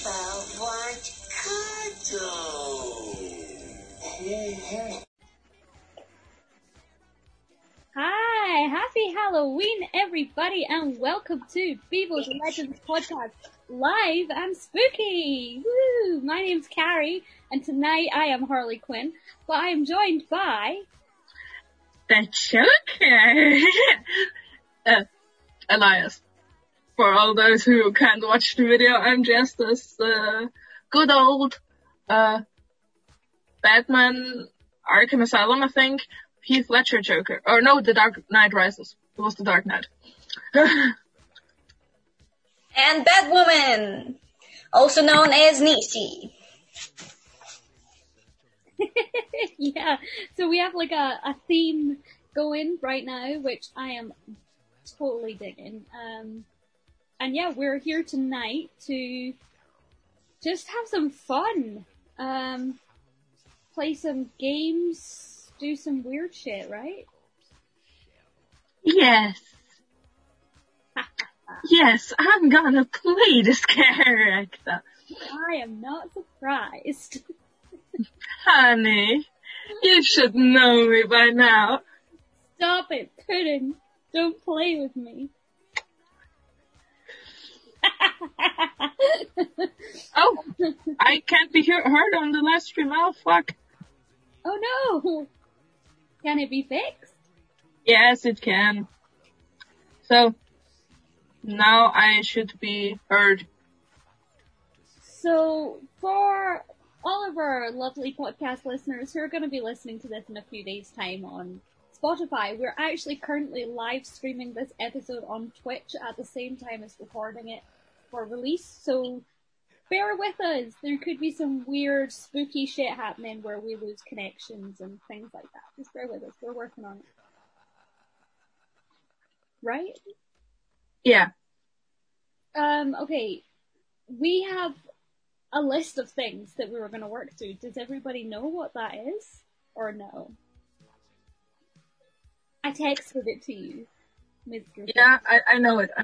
want cuddle. Hi, happy Halloween everybody and welcome to Bevo's Legends Podcast live and spooky. Woo! My name's Carrie and tonight I am Harley Quinn, but I am joined by... The Joker! Elias. For all those who can't watch the video, I'm just this good old Batman Arkham Asylum, I think. Heath Ledger Joker. Or no, The Dark Knight Rises. It was The Dark Knight. And Batwoman, also known as Niecy. Yeah, so we have like a theme going right now, which I am totally digging. And yeah, we're here tonight to just have some fun. Play some games, do some weird shit, right? Yes. Yes, I'm gonna play this character. I am not surprised. Honey, you should know me by now. Stop it, Puddin'. Don't play with me. Oh, I can't be heard on the live stream. Oh, fuck. Oh no! Can it be fixed? Yes, it can. So, now I should be heard. So, for all of our lovely podcast listeners who are going to be listening to this in a few days' time on Spotify, we're actually currently live streaming this episode on Twitch at the same time as recording it for release, so bear with us. There could be some weird, spooky shit happening where we lose connections and things like that. Just bear with us. We're working on it. Right? Yeah. Okay. We have a list of things that we were going to work through. Does everybody know what that is? Or no? I texted it to you. Mr. Yeah, I know it.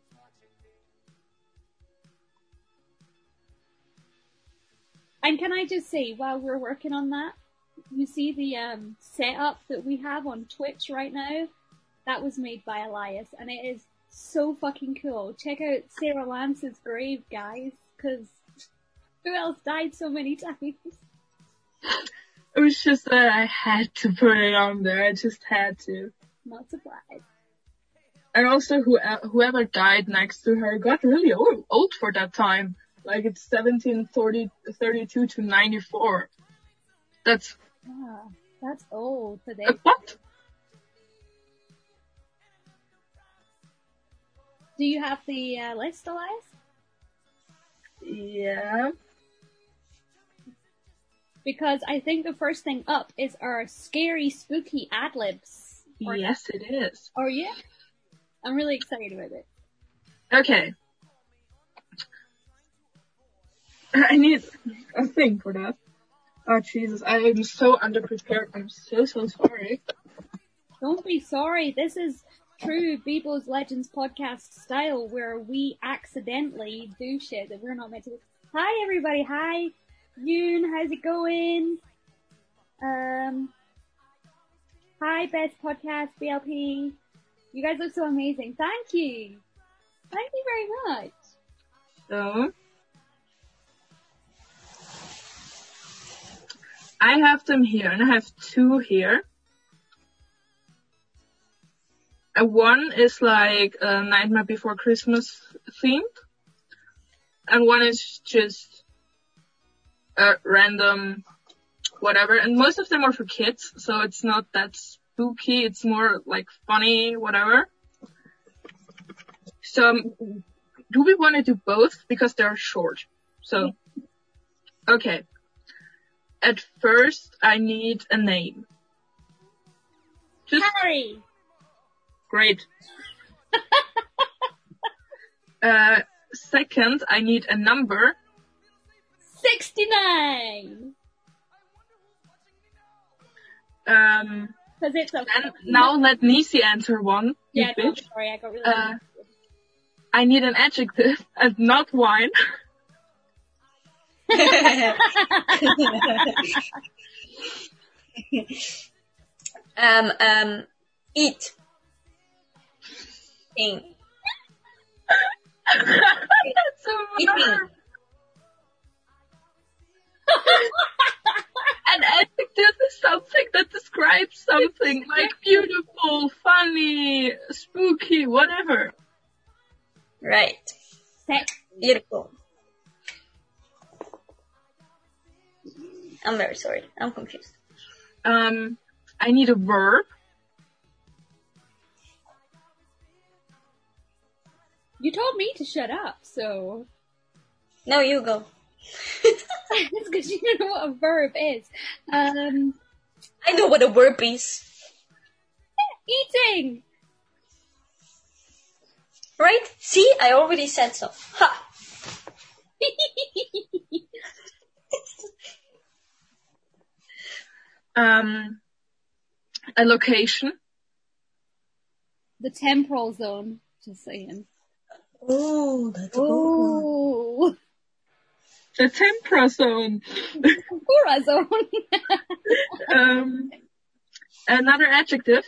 And can I just say, while we're working on that, you see the setup that we have on Twitch right now? That was made by Elias, and it is so fucking cool. Check out Sarah Lance's grave, guys, because who else died so many times? It was just that I had to put it on there. I just had to. Not surprised. And also, whoever died next to her got really old for that time. Like, it's 1732 to 94. That's old for this. What? Do you have the list, Elias? Yeah. Because I think the first thing up is our scary, spooky ad-libs. Yes, it is. Oh, yeah? I'm really excited about it. Okay. I need a thing for that. Oh, Jesus. I am so underprepared. I'm so sorry. Don't be sorry. This is true Bevo's Legends podcast style where we accidentally do shit that we're not meant to do. Hi, everybody. Hi. Yoon, how's it going? Hi, Best Podcast, BLP. You guys look so amazing. Thank you. Thank you very much. So, I have them here, and I have two here. And one is like Nightmare Before Christmas themed, and one is just random whatever. And most of them are for kids, so it's not that spooky. It's more like funny, whatever. So, do we want to do both? Because they're short. So, okay. At first, I need a name. Just Harry! Great. Second, I need a number. 69! Cause it's a... And now let Niecy answer one. Yeah, no, bitch. sorry, I got really... I need an adjective and not wine. Eat. Thing. That's a Eating. verb. An adjective is something that describes something like beautiful, funny, spooky, whatever. Right. Sex. Beautiful. I'm very sorry. I'm confused. I need a verb. You told me to shut up, so No, you go. it's because you don't know what a verb is. I know what a verb is. Eating. Right? See, I already said so. Ha! A location. The temporal zone. Just saying. Oh, that's Oh, The tempera zone. Tempura zone. Another adjective.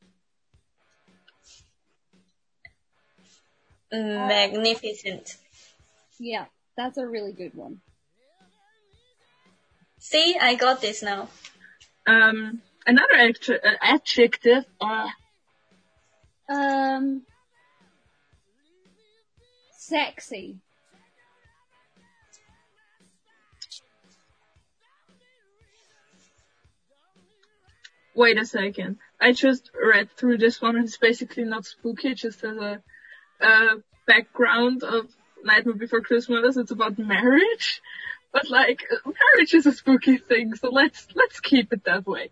Magnificent. Yeah, that's a really good one. See, I got this now. Another adjective. Sexy. Wait a second. I just read through this one and it's basically not spooky. It just has a background of Nightmare Before Christmas. It's about marriage. But like, marriage is a spooky thing, so let's keep it that way.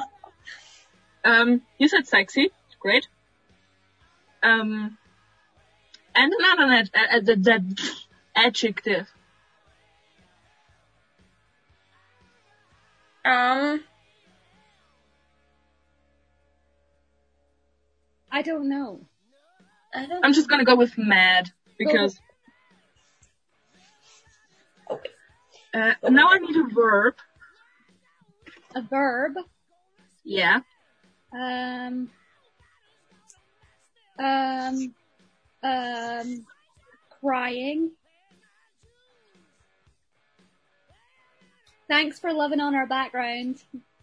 You said sexy. Great. And another adjective. I don't know. I'm just gonna go with mad, because now I need a verb. A verb. Yeah. Crying. Thanks for loving on our background.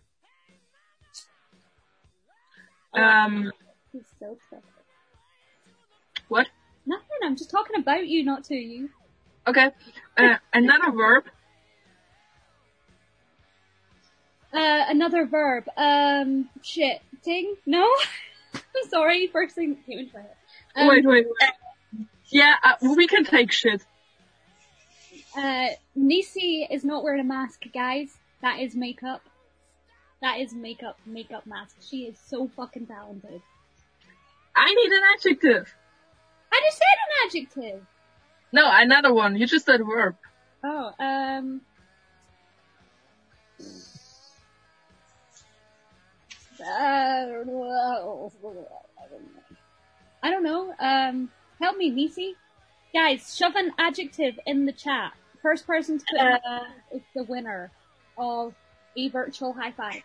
He's so perfect. What? Nothing, I'm just talking about you, not to you. Okay. Another verb. Another verb. Shitting? No? I'm sorry, first thing came into my head. Wait. Yeah, we can take shit. Nisi is not wearing a mask, guys. That is makeup. That is makeup mask. She is so fucking talented. I need an adjective. I just said an adjective. No, another one. You just said verb. Oh, I don't know. Help me, Nisi. Guys, shove an adjective in the chat. First person to put is the winner of a virtual high five.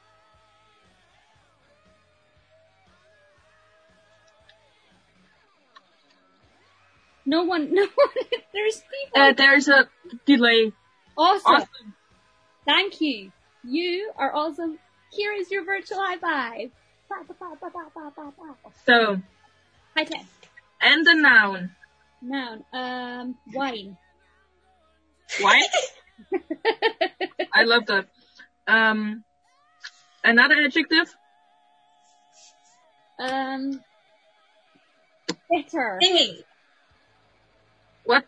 No one, there's people. There's a delay. Awesome. Thank you. You are awesome. Here is your virtual high five. So, High 10. and a noun. Noun. Wine. Wine? I love that. Another adjective? Bitter. Singing. What?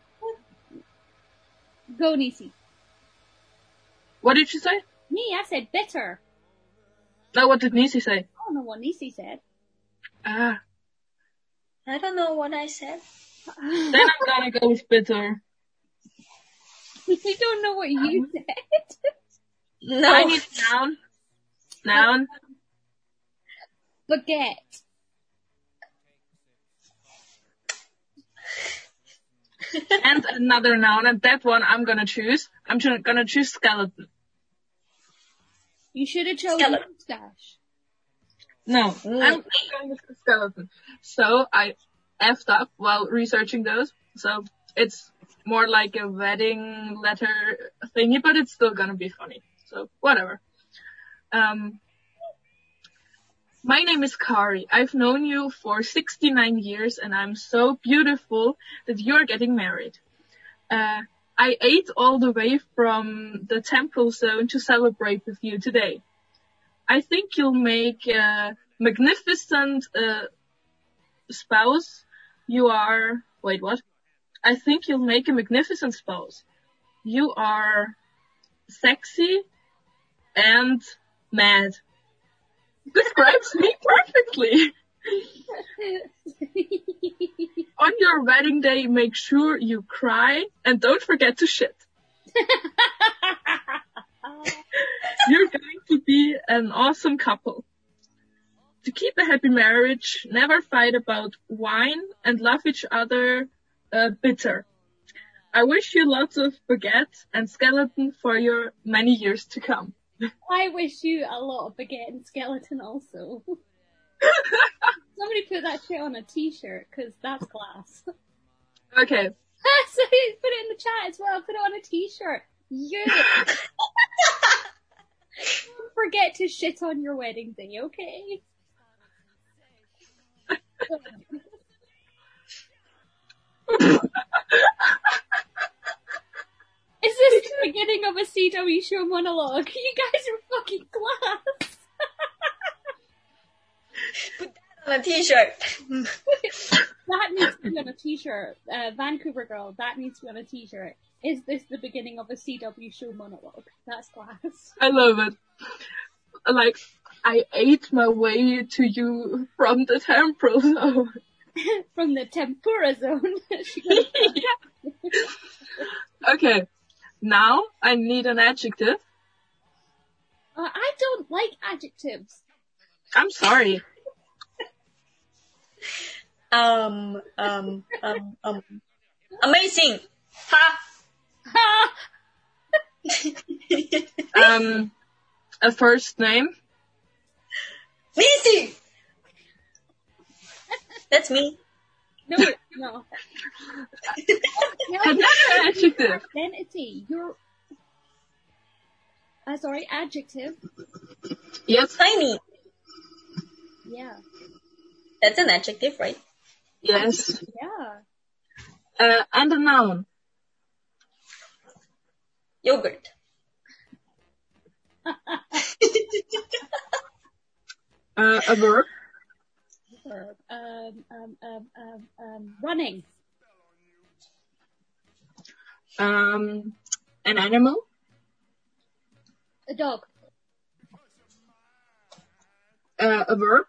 Go, Nisi. What did you say? Me, I said bitter. No, what did Nisi say? I don't know what Nisi said. Ah. I don't know what I said. Then I'm gonna go with bitter. You don't know what you said? No. I need a noun. Noun. Baguette. And another noun, and that one I'm gonna choose. I'm gonna choose skeleton. You should have chosen Skeleton. mustache. No, I'm going with the skeleton. So I effed up while researching those. So it's more like a wedding letter thingy, but it's still gonna be funny. So whatever. My name is Kari. I've known you for 69 years and I'm so beautiful that you're getting married. I ate all the way from the temple zone to celebrate with you today. I think you'll make a magnificent spouse. Wait, what? I think you'll make a magnificent spouse. You are sexy and mad. Describes me perfectly. On your wedding day, make sure you cry and don't forget to shit. You're going to be an awesome couple. To keep a happy marriage, never fight about wine and love each other bitter. I wish you lots of baguette and skeleton for your many years to come. I wish you a lot of baguette and skeleton also. Somebody put that shit on a t-shirt, cause that's class. Okay. So put it in the chat as well, put it on a t-shirt. Yeah. Don't forget to shit on your wedding day, okay? Is this the beginning of a CW show monologue? You guys are fucking class. Put that on a t-shirt. That needs to be on a t-shirt. Vancouver girl, that needs to be on a t-shirt. Is this the beginning of a CW show monologue? That's class. I love it. Like, I ate my way to you from the temporal zone. From the tempura zone. Yeah. Okay. Now I need an adjective. I don't like adjectives. I'm sorry. Amazing. Ha. A first name. Amazing. That's me. No. Another adjective. Identity. Sorry, adjective. Yes. Tiny. Yeah. That's an adjective, right? Yes. Yeah. And a noun. Yogurt. A verb. Running. An animal. A dog. A verb.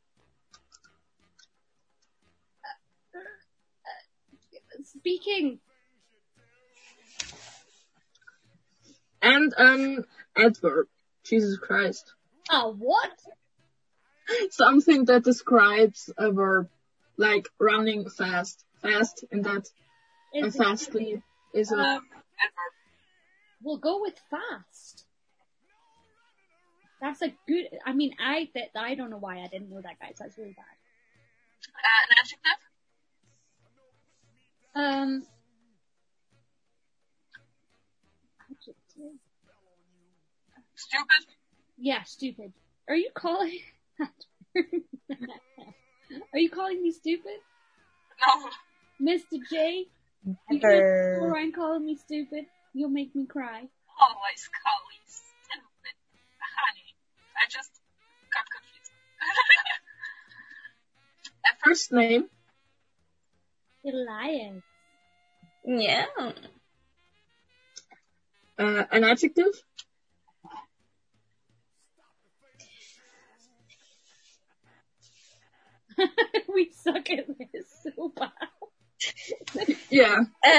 Speaking. And an adverb. Jesus Christ. What? Something that describes a verb. Like running fast. Fast in that. And fastly is a adverb. We'll go with fast. That's a good, I mean, I don't know why I didn't know that, guys. That's really bad. An adjective? Adjective. Stupid? Yeah, stupid. Are you calling Are you calling me stupid? No. Mr. J? You Never. can't go around calling me stupid. You'll make me cry. Always call me stupid. Honey, I just got confused. A first name? Elias. Yeah. An adjective? We suck at this so bad. Yeah.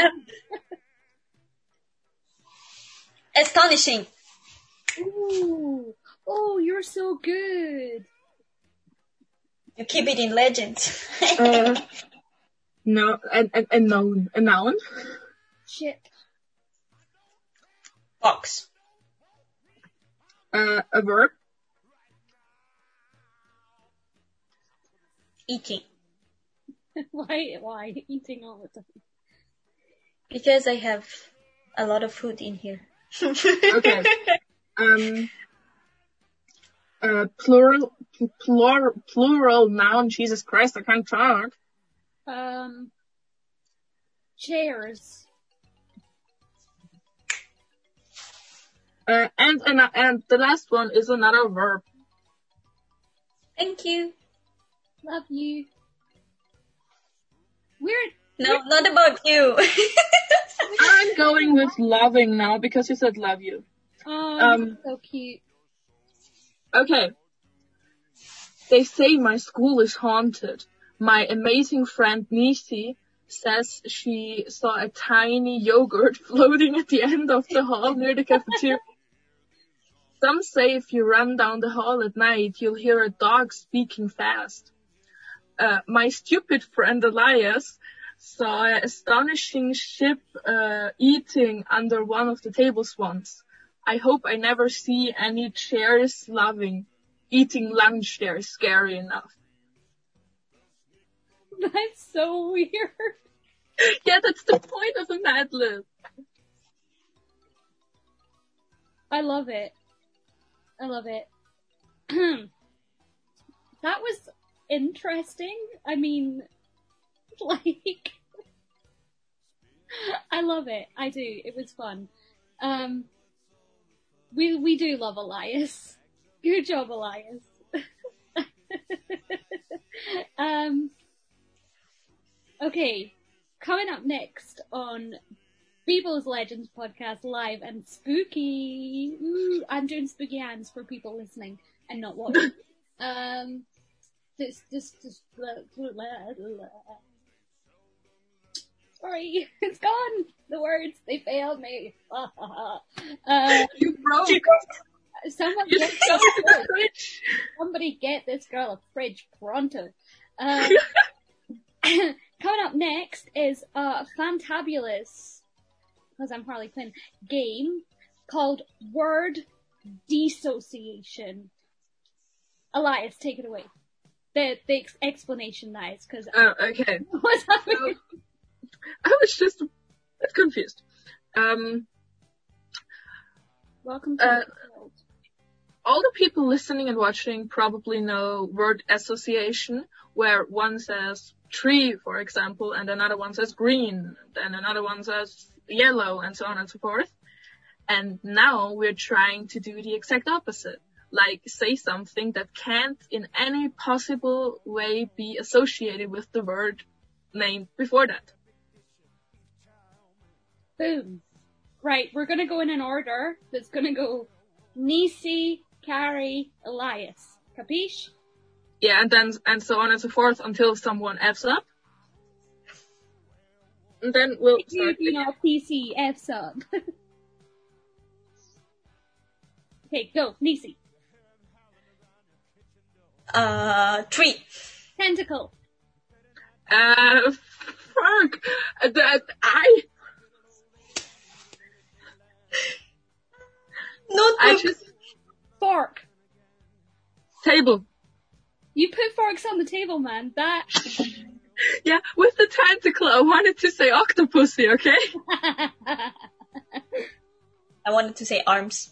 Astonishing. Ooh. Oh, you're so good. You keep it in legends. No, a noun. A noun. Shit. Box. A verb. Eating. Why? Eating all the time. Because I have a lot of food in here. Okay. Plural noun. Jesus Christ, I can't talk. Chairs. And the last one is another verb. Thank you. Love you. Weird. No, not about you. I'm going with loving now because you said love you. Oh, you're so cute. Okay. They say my school is haunted. My amazing friend Nisi says she saw a tiny yogurt floating at the end of the hall near the cafeteria. Some say if you run down the hall at night, you'll hear a dog speaking fast. My stupid friend Elias saw an astonishing ship eating under one of the tables once. I hope I never see any chairs eating lunch there. Scary enough. That's so weird. Yeah, that's the point of a Mad Lib. I love it. That was interesting. I mean, like, I love it. I do. It was fun. We do love Elias. Good job, Elias. Okay, coming up next on Beeble's Legends podcast live and spooky. Ooh, I'm doing spooky hands for people listening and not watching. Sorry, it's gone. The words, they failed me. You broke. Somebody get this girl a fridge pronto. Coming up next is a fantabulous, because I'm Harley Quinn, game called Word Dissociation. Elias, take it away. The explanation, guys, because okay. What's happening? I was just a bit confused. Welcome to the world. All the people listening and watching probably know word association, where one says tree, for example, and another one says green, and another one says yellow, and so on and so forth. And now we're trying to do the exact opposite. Like, say something that can't in any possible way be associated with the word named before that. Boom. Right, we're gonna go in an order that's gonna go Nisi, Carrie, Elias. Capiche? Yeah, and so on and so forth until someone F's up. And then we'll start You know, PC F's up. Okay, go, Nisi. Tree. Tentacle. Fuck. I just... Fork. Table. You put forks on the table, man. That... Yeah, with the tentacle, I wanted to say octopusy, okay? I wanted to say arms.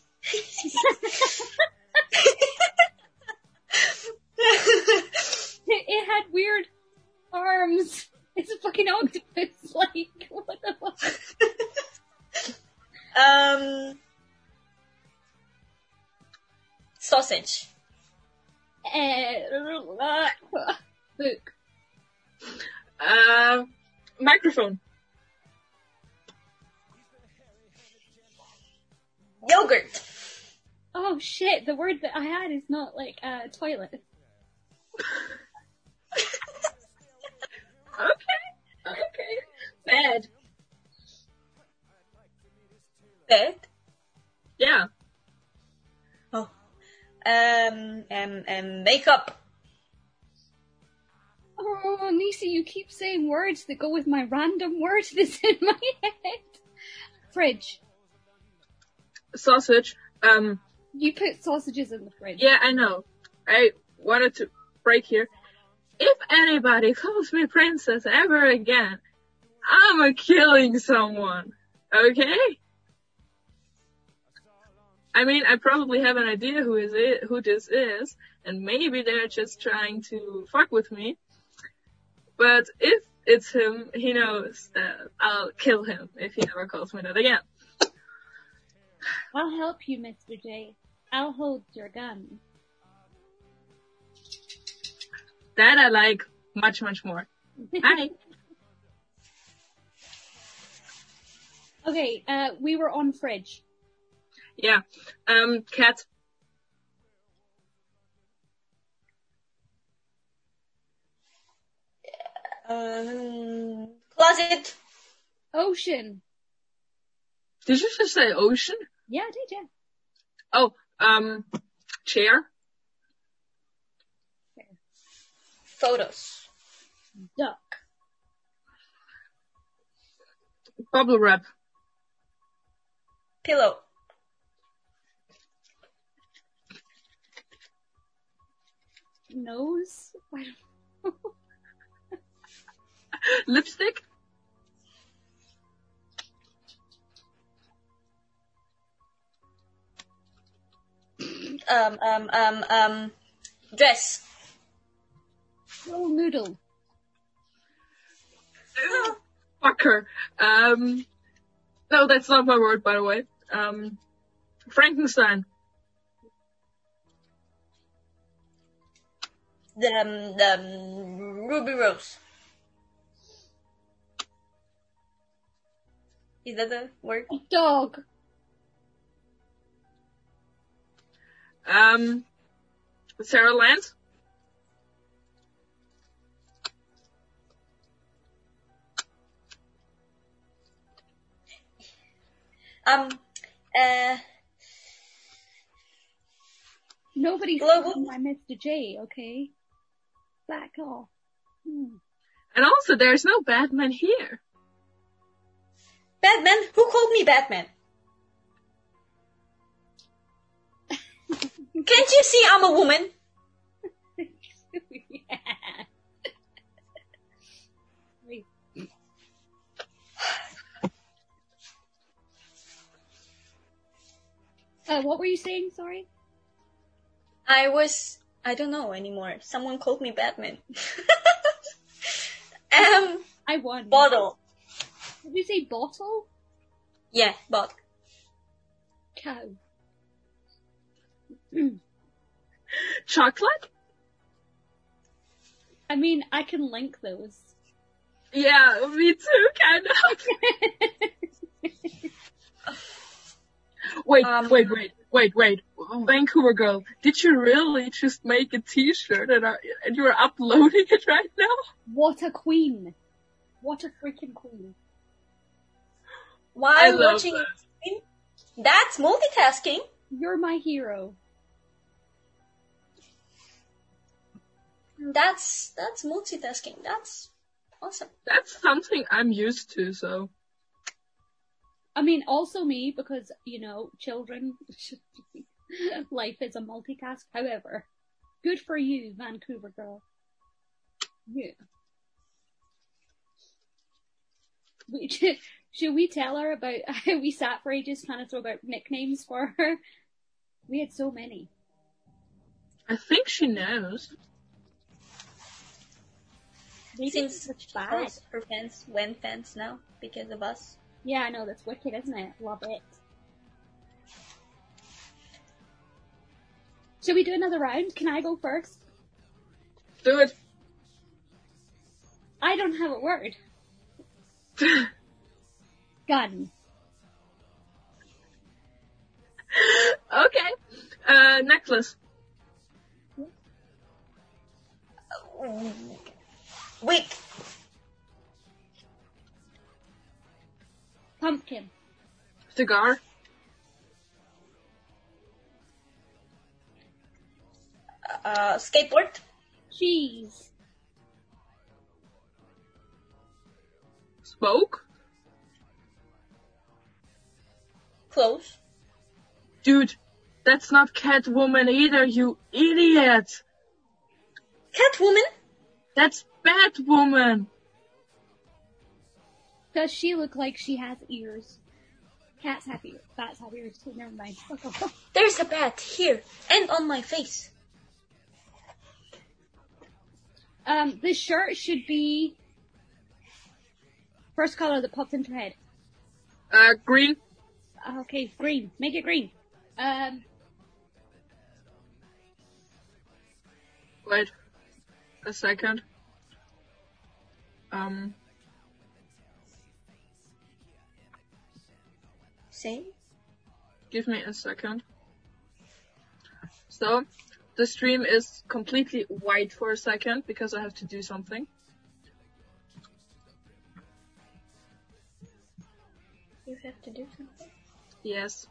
It had weird arms. It's a fucking octopus. Like, what the fuck? Sausage. Book. Microphone. Yogurt. Oh shit, the word that I had is not like toilet. Okay. Bed. Bed. Yeah. Oh. Makeup. Oh, Nisi, you keep saying words that go with my random word that's in my head. Fridge. Sausage. You put sausages in the fridge. Yeah, I know. I wanted to break here. If anybody calls me princess ever again, I'm killing someone. Okay? I mean, I probably have an idea who this is, and maybe they're just trying to fuck with me. But if it's him, he knows that I'll kill him if he ever calls me that again. I'll help you, Mr. J. I'll hold your gun. That I like much, much more. Hi. Okay, we were on fridge. Yeah. Cat. Closet. Ocean. Did you just say ocean? Yeah, I did, yeah. Oh, chair. Photos. Duck. Bubble wrap. Pillow. Nose. I don't know. Lipstick. Dress. Roll noodle. Fucker. No, that's not my word, by the way. Frankenstein. The Ruby Rose. Is that the word? Dog. Sarah Lance. Nobody's Global. calling my Mr. J, okay? Back off. And also, there's no Batman here. Batman? Who called me Batman? Can't you see I'm a woman? Yeah. Wait. What were you saying? Sorry. I don't know anymore. Someone called me Batman. I won. Bottle. Did you say bottle? Yeah, bottle. Cow. Chocolate? I mean, I can link those. Yeah, me too, kind of. Wait. Vancouver girl, did you really just make a t-shirt and you're uploading it right now? What a queen. What a freaking queen. While watching it, that's multitasking. You're my hero. That's multitasking. That's awesome. That's something I'm used to, so. I mean, also me, because, children, life is a multitask. However, good for you, Vancouver girl. Yeah. Should we tell her about how we sat for ages trying to throw about nicknames for her? We had so many. I think she knows. Seems bad. her fans went fans now because of us. Yeah, I know, that's wicked, isn't it? Love it. Should we do another round? Can I go first? Do it. I don't have a word. Gun. Okay. Necklace. Wig. Pumpkin. Cigar. Skateboard. Cheese. spoke? Close. Dude, that's not Catwoman either, you idiot! Catwoman? That's Batwoman! Does she look like she has ears? Cats have ears. Bats have ears too. Never mind. There's a bat here and on my face. The shirt should be first color that popped into your head. Green. Okay, green. Make it green. Wait. A second. Same? Give me a second. So, the stream is completely white for a second because I have to do something. You have to do something? Yes.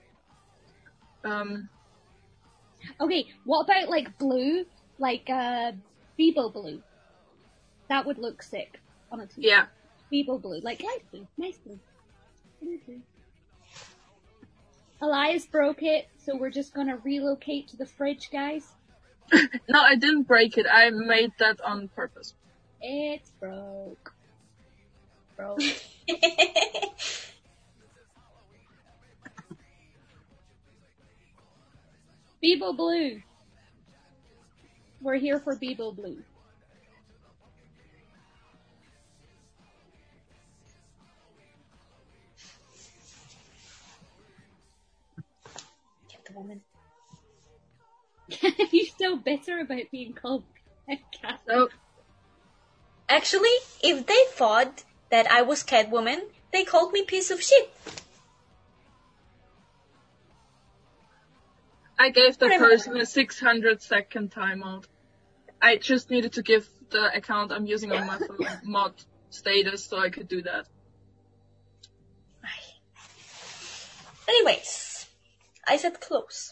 Okay, what about like blue? Like Bebo blue. That would look sick on a t-shirt. Yeah. Bebo blue. Like light blue. Nice blue. Blue. Elias broke it, so we're just gonna relocate to the fridge, guys. No, I didn't break it. I made that on purpose. It's broke. Bebo blue. We're here for Bebo blue. Woman. You're so bitter about being called cat. So, Actually, if they thought that I was Catwoman, they called me piece of shit. I gave the person a 600-second timeout. I just needed to give the account I'm using on my phone mod status so I could do that. Anyways, I said close.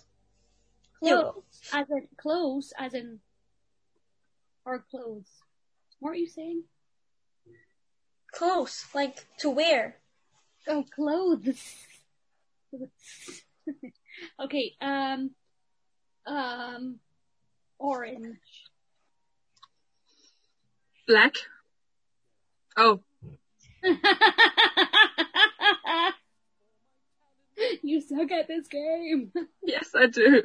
Close, as in, or clothes. What are you saying? Close, like to wear. Oh, clothes. Okay, orange. Black? Oh, You suck at this game. yes I do.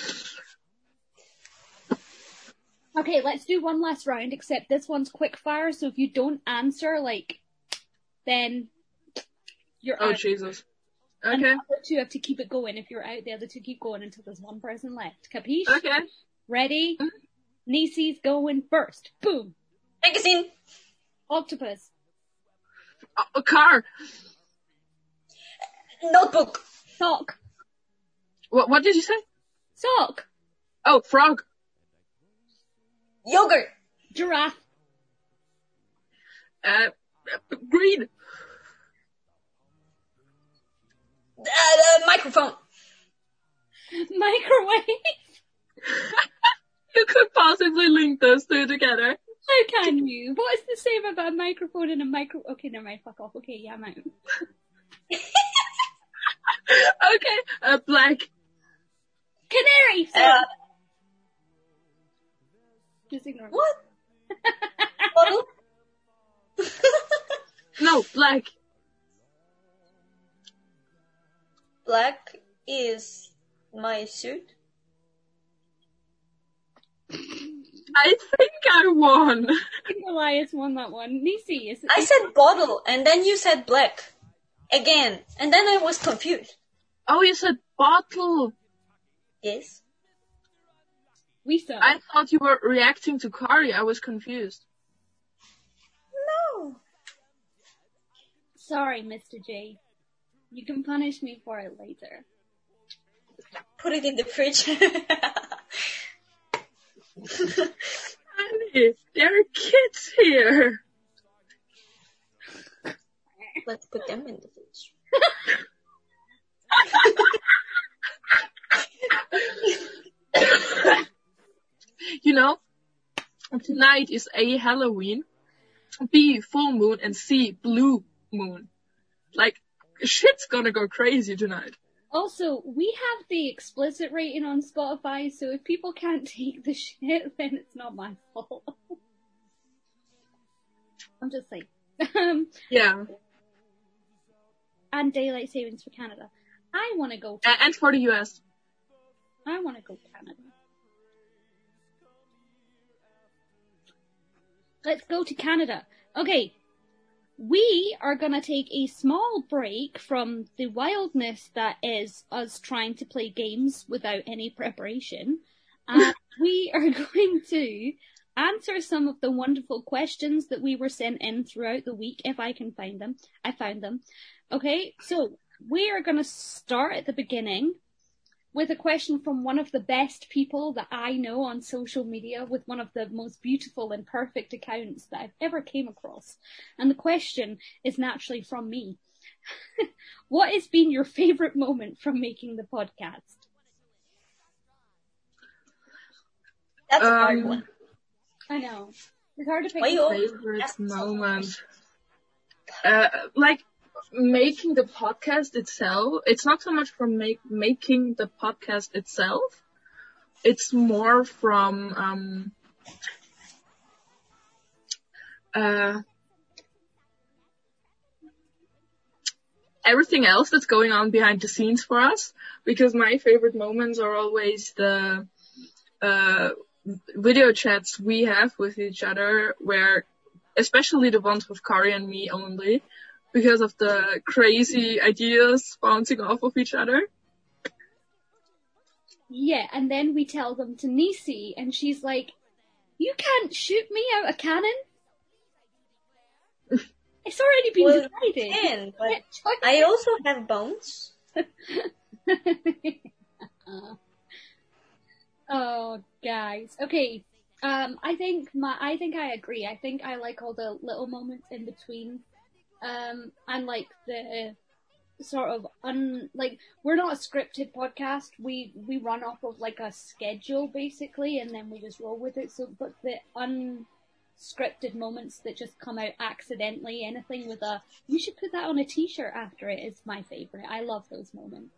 Okay, let's do one last round, except this one's quick fire, so if you don't answer, then you're Oh, out. Jesus. And Okay. the other two have to keep it going. If you're out, the other two keep going until there's one person left. Capiche? Okay. Ready? Nisi's going first. Boom. Magazine. Octopus. A car. Notebook. Sock. What did you say? Sock. Oh, frog. Yogurt. Giraffe. Green. Microphone. Microwave. You could possibly link those two together. How can you? What is the same about a microphone and a micro... Okay, never mind. Fuck off. Okay, yeah, I'm out. Okay. Black. Canary. Sorry. Just ignore me. What? Bottle? No, black. Black is my suit. I think I won. I think Elias won that one. Nisi, is it? I said bottle, and then you said black. Again. And then I was confused. Oh, you said bottle. Yes. We saw. I thought you were reacting to Kari. I was confused. No. Sorry, Mr. J. You can punish me for it later. Put it in the fridge. Honey, there are kids here. Let's put them in the fridge. You know, tonight is a Halloween, B, full moon, and C, blue moon. Like, shit's gonna go crazy tonight. Also, we have the explicit rating on Spotify, so if people can't take the shit, then it's not my fault. I'm just saying. Yeah. And daylight savings for Canada. I want to go. And for the US. I want to go Canada. Let's go to Canada. Okay. We are gonna take a small break from the wildness that is us trying to play games without any preparation. And we are going to answer some of the wonderful questions that we were sent in throughout the week, if I can find them. I found them. Okay, so we are gonna start at the beginning with a question from one of the best people that I know on social media, with one of the most beautiful and perfect accounts that I've ever came across. And the question is naturally from me. What has been your favourite moment from making the podcast? That's a hard one. I know. It's hard to pick Why you always Favorite ask so moment. Like, making the podcast itself, it's not so much from making the podcast itself. It's more from everything else that's going on behind the scenes for us. Because my favorite moments are always the video chats we have with each other, where, especially the ones with Kari and me only, because of the crazy ideas bouncing off of each other. Yeah, and then we tell them to Nisi, and she's like, "You can't shoot me out a cannon." It's already been decided. Can, but I also have bones. Oh, guys. Okay. I think I agree. I think I like all the little moments in between. And like the sort of we're not a scripted podcast. We run off of like a schedule basically, and then we just roll with it. So, but the unscripted moments that just come out accidentally, anything with a, you should put that on a t-shirt after it, is my favorite. I love those moments.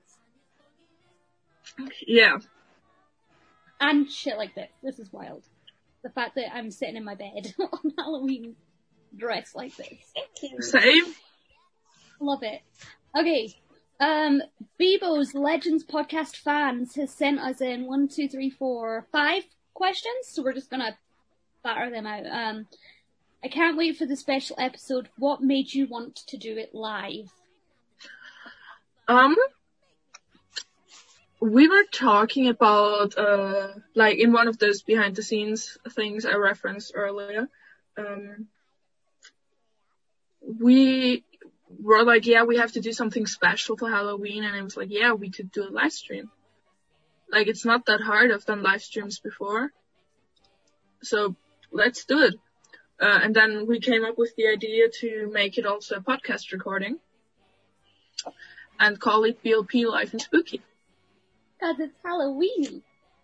Yeah. And shit like this. This is wild. The fact that I'm sitting in my bed on Halloween dressed like this. Thank you. Same. Love it. Okay. Bebo's Legends Podcast Fans has sent us in 1, 2, 3, 4, 5 questions, so we're just gonna batter them out. I can't wait for the special episode. What made you want to do it live? We were talking about, like in one of those behind the scenes things I referenced earlier, we were like, yeah, we have to do something special for Halloween, and it was like, yeah, we could do a live stream. Like, it's not that hard. I've done live streams before. So let's do it. And then we came up with the idea to make it also a podcast recording and call it BLP Live and Spooky. Because it's Halloweeny.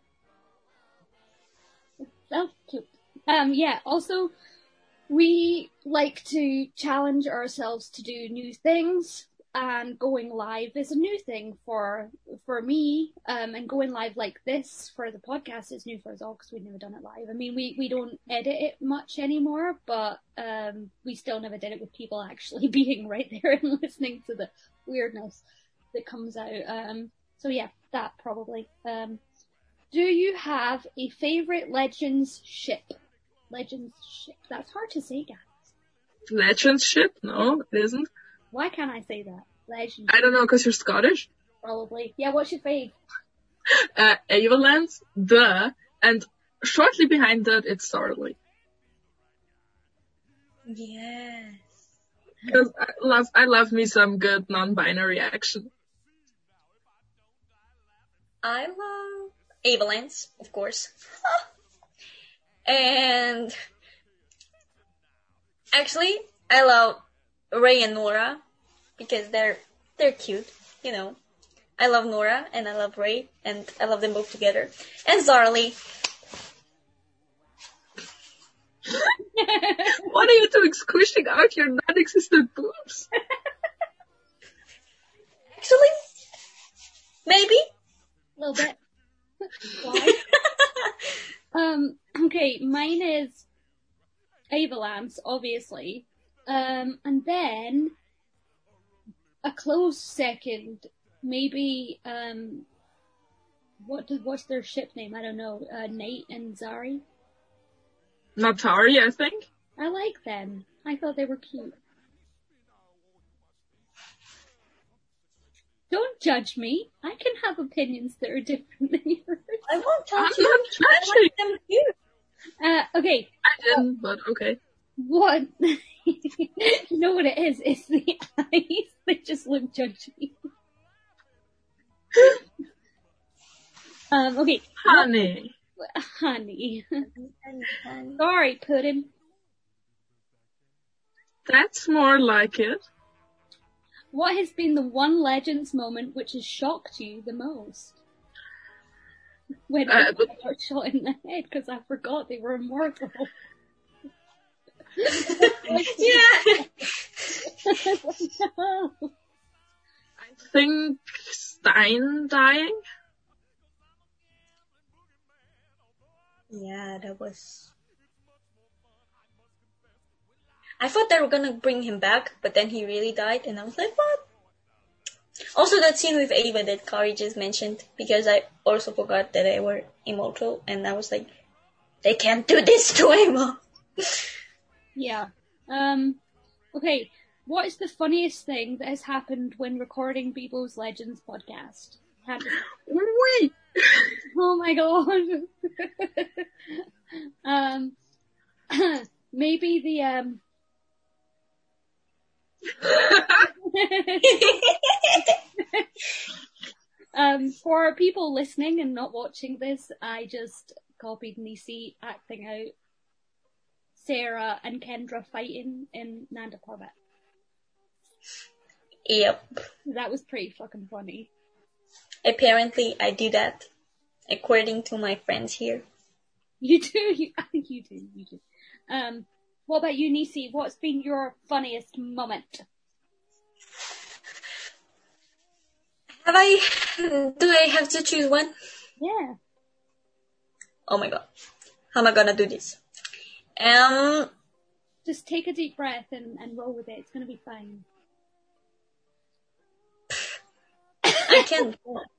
It's so cute. Yeah, also, we like to challenge ourselves to do new things, and going live is a new thing for me, and going live like this for the podcast is new for us all because we've never done it live. I mean, we don't edit it much anymore, but we still never did it with people actually being right there and listening to the weirdness that comes out. So yeah, that probably. Do you have a favourite Legends ship? Legends ship. That's hard to say, guys. Legends ship? No, it isn't. Why can't I say that? Legends. I don't know, because you're Scottish. Probably. Yeah, what's your fave? Avalanche, and shortly behind that, it's Starlight. Yes. Because I love me some good non-binary action. I love Avalanche, of course. And actually, I love Ray and Nora because they're cute, you know. I love Nora and I love Ray and I love them both together. And Zarly. What are you doing, squishing out your non-existent boobs? Actually, maybe. A little bit. Why? Okay, mine is Avalanche, obviously. And then a close second, maybe, what's their ship name? I don't know. Nate and Zari. Natari, I think. I like them. I thought they were cute. Don't judge me. I can have opinions that are different than yours. I won't I'm touch you. not I judging. like them too. Okay, I didn't, but okay. what? You know what it is? It's the eyes. They just look judgy. Okay. Honey. Honey. Sorry, Puddin'. That's more like it. What has been the one Legends moment which has shocked you the most? When I got shot in the head because I forgot they were immortal. Yeah. No. I think Stein dying. Yeah, that was... I thought they were gonna bring him back, but then he really died, and I was like, what? Also, that scene with Ava that Kari just mentioned, because I also forgot that they were immortal, and I was like, they can't do this to Ava. Yeah. Okay. What is the funniest thing that has happened when recording Bebo's Legends podcast? Wait. Oh my god. Maybe the for people listening and not watching this, I just copied Nisi acting out Sarah and Kendra fighting in Nanda Parbat. Yep. That was pretty fucking funny. Apparently, I do that, according to my friends here. You do, you do. What about you, Nisi? What's been your funniest moment? Do I have to choose one? Yeah. Oh my god. How am I gonna do this? Just take a deep breath and roll with it. It's gonna be fine. I can't.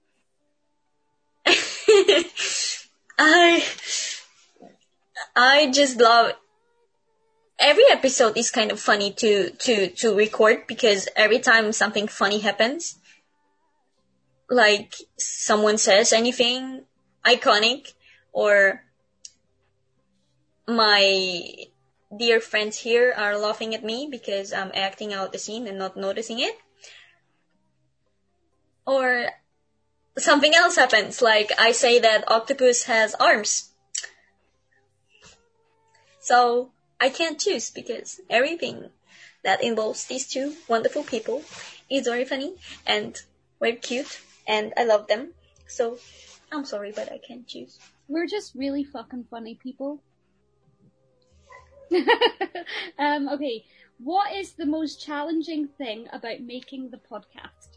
I just love every episode is kind of funny to record because every time something funny happens, like someone says anything iconic or my dear friends here are laughing at me because I'm acting out the scene and not noticing it. Or something else happens, like I say that octopus has arms. So I can't choose because everything that involves these two wonderful people is very funny and very cute and I love them. So I'm sorry, but I can't choose. We're just really fucking funny people. Okay, what is the most challenging thing about making the podcast?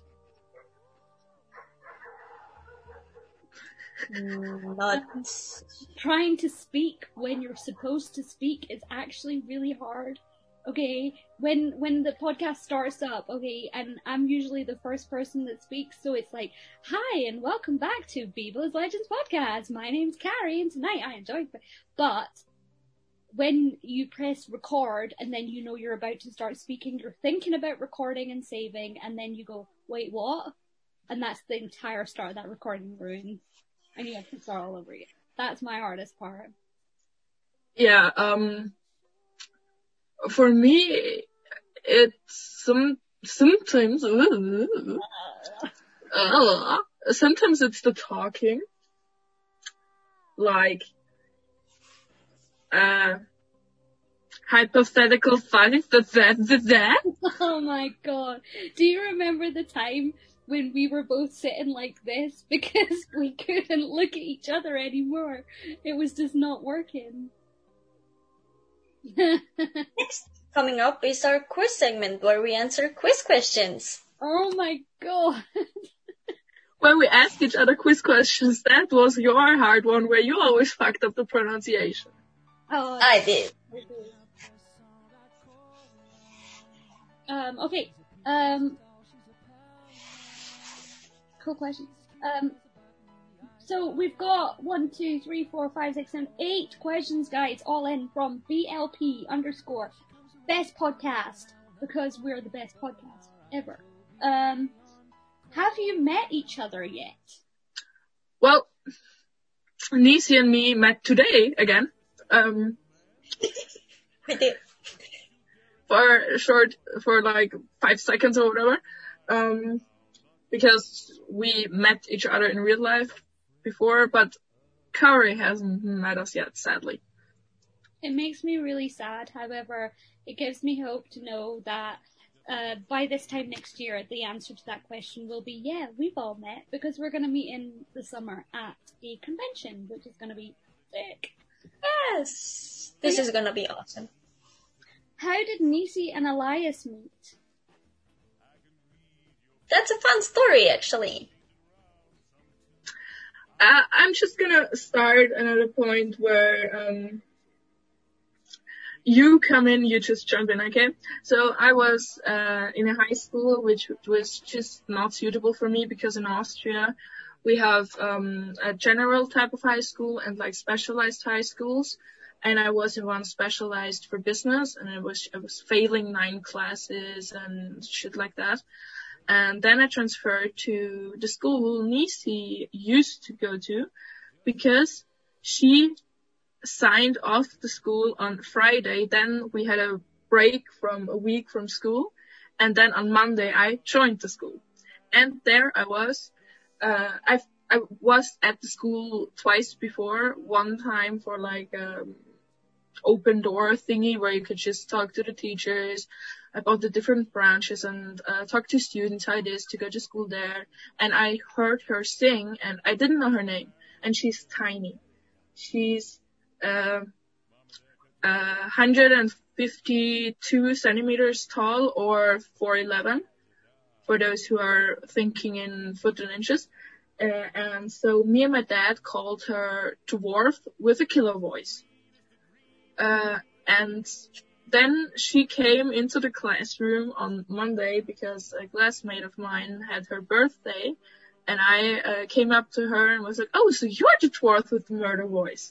Not Trying to speak when you're supposed to speak is actually really hard. Okay, when the podcast starts up, okay, and I'm usually the first person that speaks, so it's like, hi and welcome back to Bebo's Legends Podcast. My name's Carrie and tonight I enjoyed it. But when you press record and then you know you're about to start speaking, you're thinking about recording and saving, and then you go, wait, what? And that's the entire start of that recording ruined. And you have to start all over again. That's my hardest part. Yeah, for me, it's sometimes, sometimes it's the talking, like, hypothetical funny, that. Oh my god. Do you remember the time when we were both sitting like this because we couldn't look at each other anymore? It was just not working. Next, coming up is our quiz segment where we answer quiz questions. Oh my god. When we ask each other quiz questions, that was your hard one where you always fucked up the pronunciation. Oh, I did. Okay. Cool question. So we've got 1, 2, 3, 4, 5, 6, 7, 8 questions, guys, all in from BLP _ best podcast, because we're the best podcast ever. Have you met each other yet? Well, Nisi and me met today again. We did. For like 5 seconds or whatever. Because we met each other in real life before, but Kaori hasn't met us yet, sadly. It makes me really sad. However, it gives me hope to know that by this time next year, the answer to that question will be, yeah, we've all met, because we're going to meet in the summer at a convention, which is going to be sick. Yes. This is gonna be awesome. How did Nisi and Elias meet? That's a fun story, actually. I'm just gonna start another point where you come in, you just jump in, okay? So I was in a high school which was just not suitable for me, because in Austria we have a general type of high school and like specialized high schools, and I was in one specialized for business, and I was failing 9 classes and shit like that. And then I transferred to the school Nisi used to go to, because she signed off the school on Friday. Then we had a break from a week from school. And then on Monday I joined the school. And there I was. I was at the school twice before. One time for like open door thingy where you could just talk to the teachers about the different branches and talk to students how it is to go to school there. And I heard her sing, and I didn't know her name. And she's tiny. She's 152 centimeters tall, or 4'11", for those who are thinking in foot and inches. And so me and my dad called her Dwarf with a killer voice. And then she came into the classroom on Monday because a classmate of mine had her birthday, and I came up to her and was like, "Oh, so you're the dwarf with the murder voice."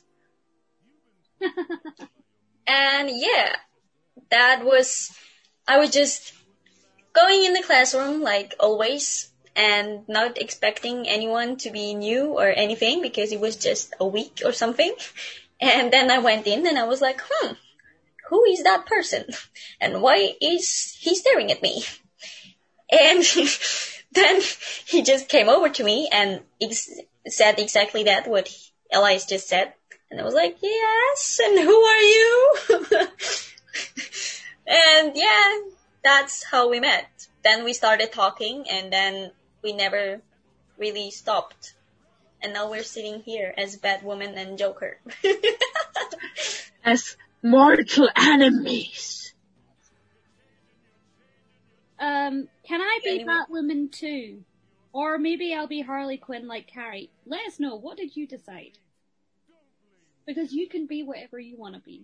And yeah, I was just going in the classroom like always and not expecting anyone to be new or anything, because it was just a week or something. And then I went in and I was like, who is that person? And why is he staring at me? And then he just came over to me and said exactly that, what Elias just said. And I was like, yes, and who are you? And yeah, that's how we met. Then we started talking, and then we never really stopped. And now we're sitting here as Batwoman and Joker. As mortal enemies. Can I be Batwoman too? Or maybe I'll be Harley Quinn like Carrie. Let us know, what did you decide? Because you can be whatever you want to be.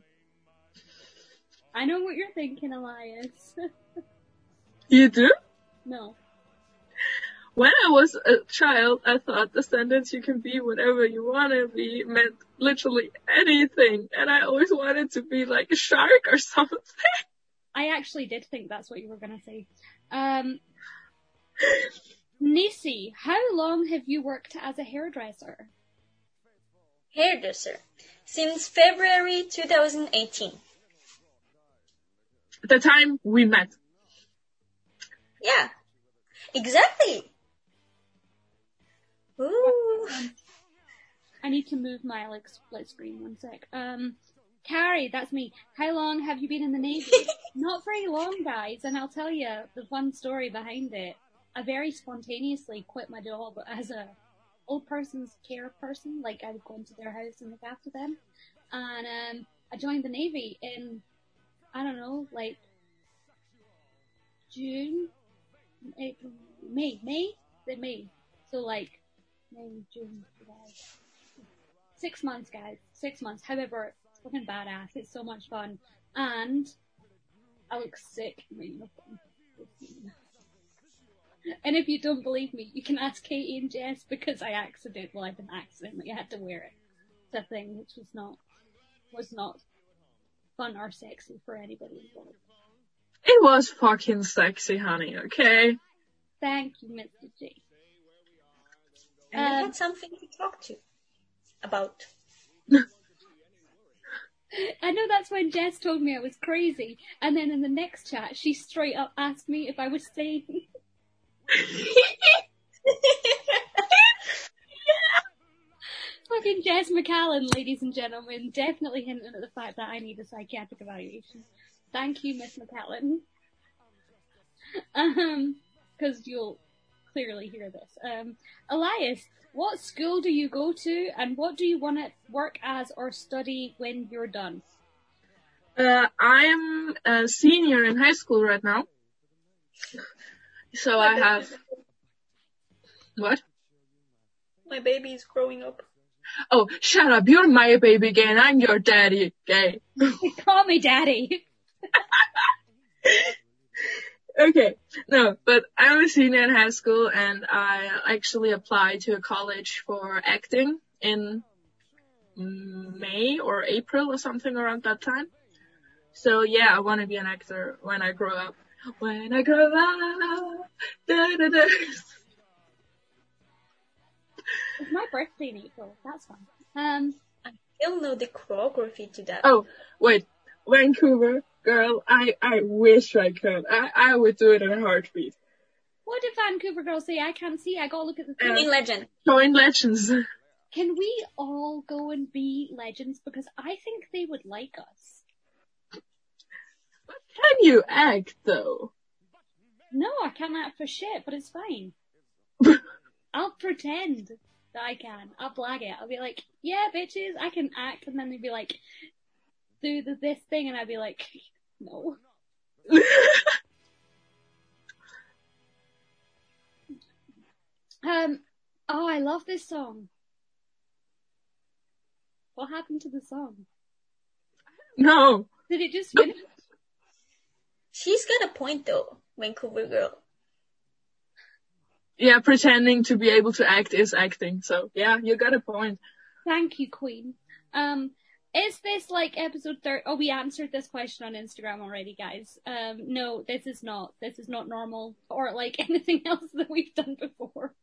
I know what you're thinking, Elias. You do? No. When I was a child, I thought the sentence "you can be whatever you want to be" meant literally anything. And I always wanted to be like a shark or something. I actually did think that's what you were going to say. Nisi, how long have you worked as a hairdresser? Hairdresser. Since February 2018. The time we met. Yeah. Exactly. Ooh. I need to move my split screen 1 sec. Carrie, that's me. How long have you been in the Navy? Not very long, guys, and I'll tell you the fun story behind it. I very spontaneously quit my job as a old person's care person. Like, I would go into their house and look after them. And I joined the Navy in I don't know, like June, April, May. Is it May? So like May, June, July. 6 months, guys. 6 months. However, it's fucking badass. It's so much fun. And I look sick in my uniform. And if you don't believe me, you can ask Katie and Jess because I didn't accidentally, I had to wear it. It's a thing which was not fun or sexy for anybody involved. It was fucking sexy, honey, okay? Thank you, Mr. J. And we had something to talk to about. I know that's when Jess told me I was crazy, and then in the next chat, she straight up asked me if I was sane. Fucking Jess McCallan, ladies and gentlemen, definitely hinting at the fact that I need a psychiatric evaluation. Thank you, Miss McCallan. Because you'll clearly hear this. Elias, what school do you go to, and what do you want to work as or study when you're done? I'm a senior in high school right now. So I have... What? My baby is growing up. Oh, shut up. You're my baby gay and I'm your daddy gay. Call me daddy. Okay, no, but I'm a senior in high school and I actually applied to a college for acting in May or April or something around that time. So yeah, I want to be an actor when I grow up. When I grow up, da da da. It's my birthday in April. That's fun. I still know the choreography to that. Oh, wait. Vancouver, girl, I wish I could. I would do it in a heartbeat. What did Vancouver girls say? I can't see. I gotta look at the thing. Being legend. Join Legends. Can we all go and be legends? Because I think they would like us. Can you act, though? No, I can't act for shit, but it's fine. I'll pretend that I can. I'll blag it. I'll be like, yeah, bitches, I can act. And then they'd be like, do this thing. And I'd be like, no. Oh, I love this song. What happened to the song? No. Did it just finish? She's got a point though, Vancouver girl. Yeah, pretending to be able to act is acting. So yeah, you got a point. Thank you, Queen. Is this like episode 30? Oh, we answered this question on Instagram already, guys. No, this is not. This is not normal or like anything else that we've done before.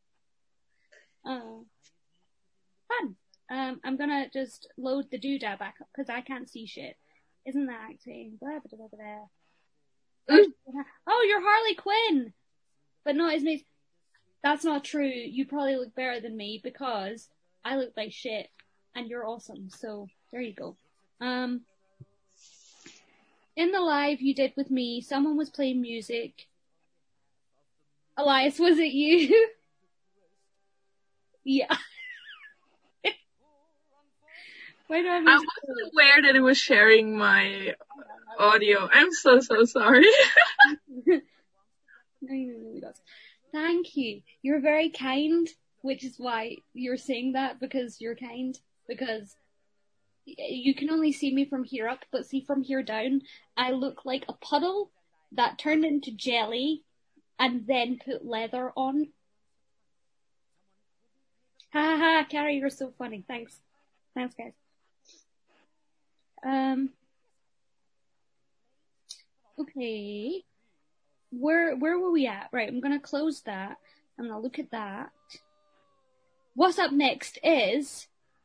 Fun. I'm gonna just load the doodah back up because I can't see shit. Isn't that acting? Blah, blah, blah, blah. Oh, you're Harley Quinn! But no, isn't it? That's not true. You probably look better than me because I look like shit and you're awesome. So there you go. In the live you did with me, someone was playing music. Elias, was it you? Yeah. Why do I wasn't aware that it was sharing my audio. I'm so sorry. Thank you. You're very kind, which is why you're saying that, because you're kind. Because you can only see me from here up, but see from here down, I look like a puddle that turned into jelly and then put leather on. Ha ha ha, Carrie, you're so funny. Thanks. Thanks, guys. Okay. Where were we at? Right, I'm gonna close that. I'm gonna look at that. What's up next is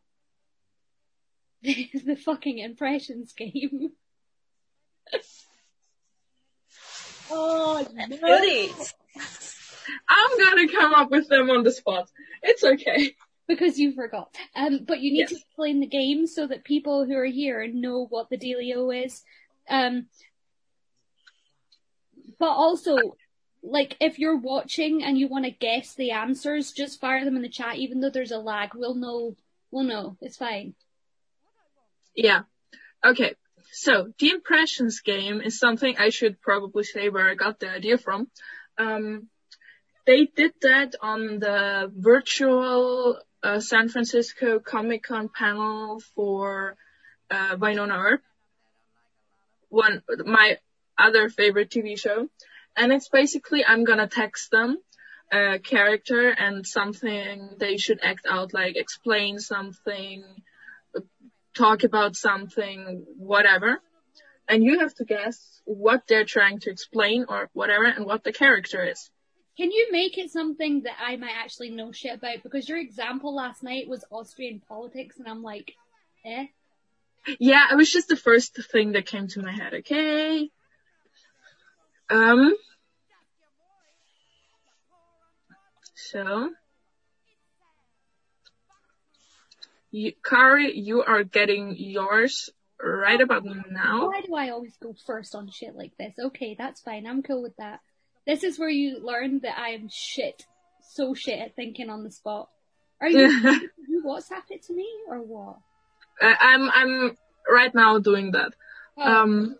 the fucking impressions game. Oh, no. I'm gonna come up with them on the spot. It's okay. Because you forgot. But you need to explain the game so that people who are here know what the dealio is. But also, like, if you're watching and you want to guess the answers, just fire them in the chat, even though there's a lag. We'll know. It's fine. Yeah. Okay. So, the impressions game is something I should probably say where I got the idea from. They did that on the virtual San Francisco Comic-Con panel for Winona Earp, my other favorite TV show. And it's basically, I'm gonna text them a character and something they should act out, like explain something, talk about something, whatever. And you have to guess what they're trying to explain or whatever and what the character is. Can you make it something that I might actually know shit about? Because your example last night was Austrian politics, and I'm like, eh? Yeah, it was just the first thing that came to my head, okay? So, Kari, you are getting yours right about now. Why do I always go first on shit like this? Okay, that's fine. I'm cool with that. This is where you learn that I am shit. So shit at thinking on the spot. Are you WhatsApp it to me or what? I'm right now doing that. Cool.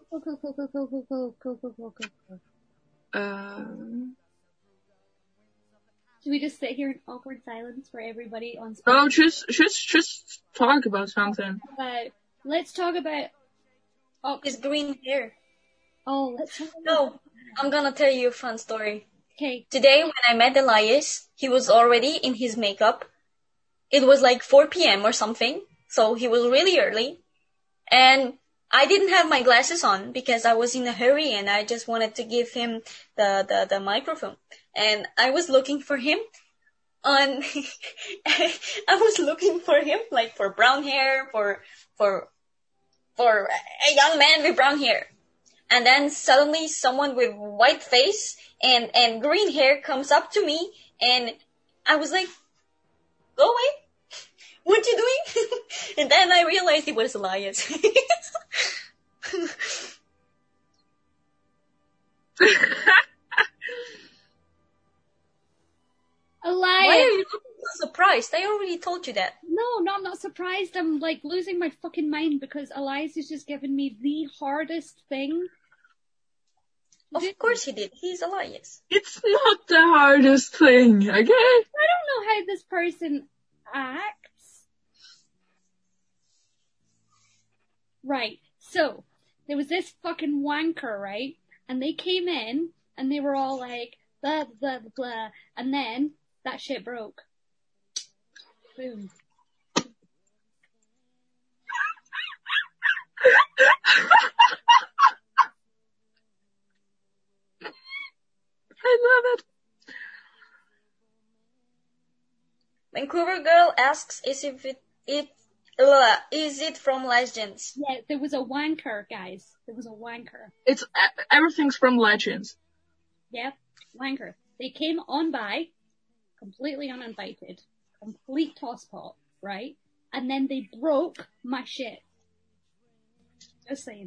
Should we just sit here in awkward silence for everybody on spot? Oh, just talk about something. Let's talk about His green hair. Oh, let's talk about No, I'm gonna tell you a fun story. Okay. Today when I met Elias, he was already in his makeup. It was like 4 p.m. or something, so he was really early. And I didn't have my glasses on because I was in a hurry and I just wanted to give him the microphone. And I was looking for him I was looking for him, like for brown hair, for a young man with brown hair. And then suddenly someone with white face and green hair comes up to me and I was like, go away. What you doing? And then I realized it was Elias. Elias! Why are you looking so surprised? I already told you that. No, I'm not surprised. I'm like losing my fucking mind because Elias has just given me the hardest thing. Of course he did. He's Elias. It's not the hardest thing, okay? I don't know how this person acts. Right, so, there was this fucking wanker, right? And they came in, and they were all like, blah, blah, blah, blah. And then, that shit broke. Boom. I love it. Vancouver Girl asks, is it from Legends? Yeah, there was a wanker, guys. There was a wanker. It's everything's from Legends. Yep, wanker. They came on by, completely uninvited, complete tosspot, right? And then they broke my shit. Just saying.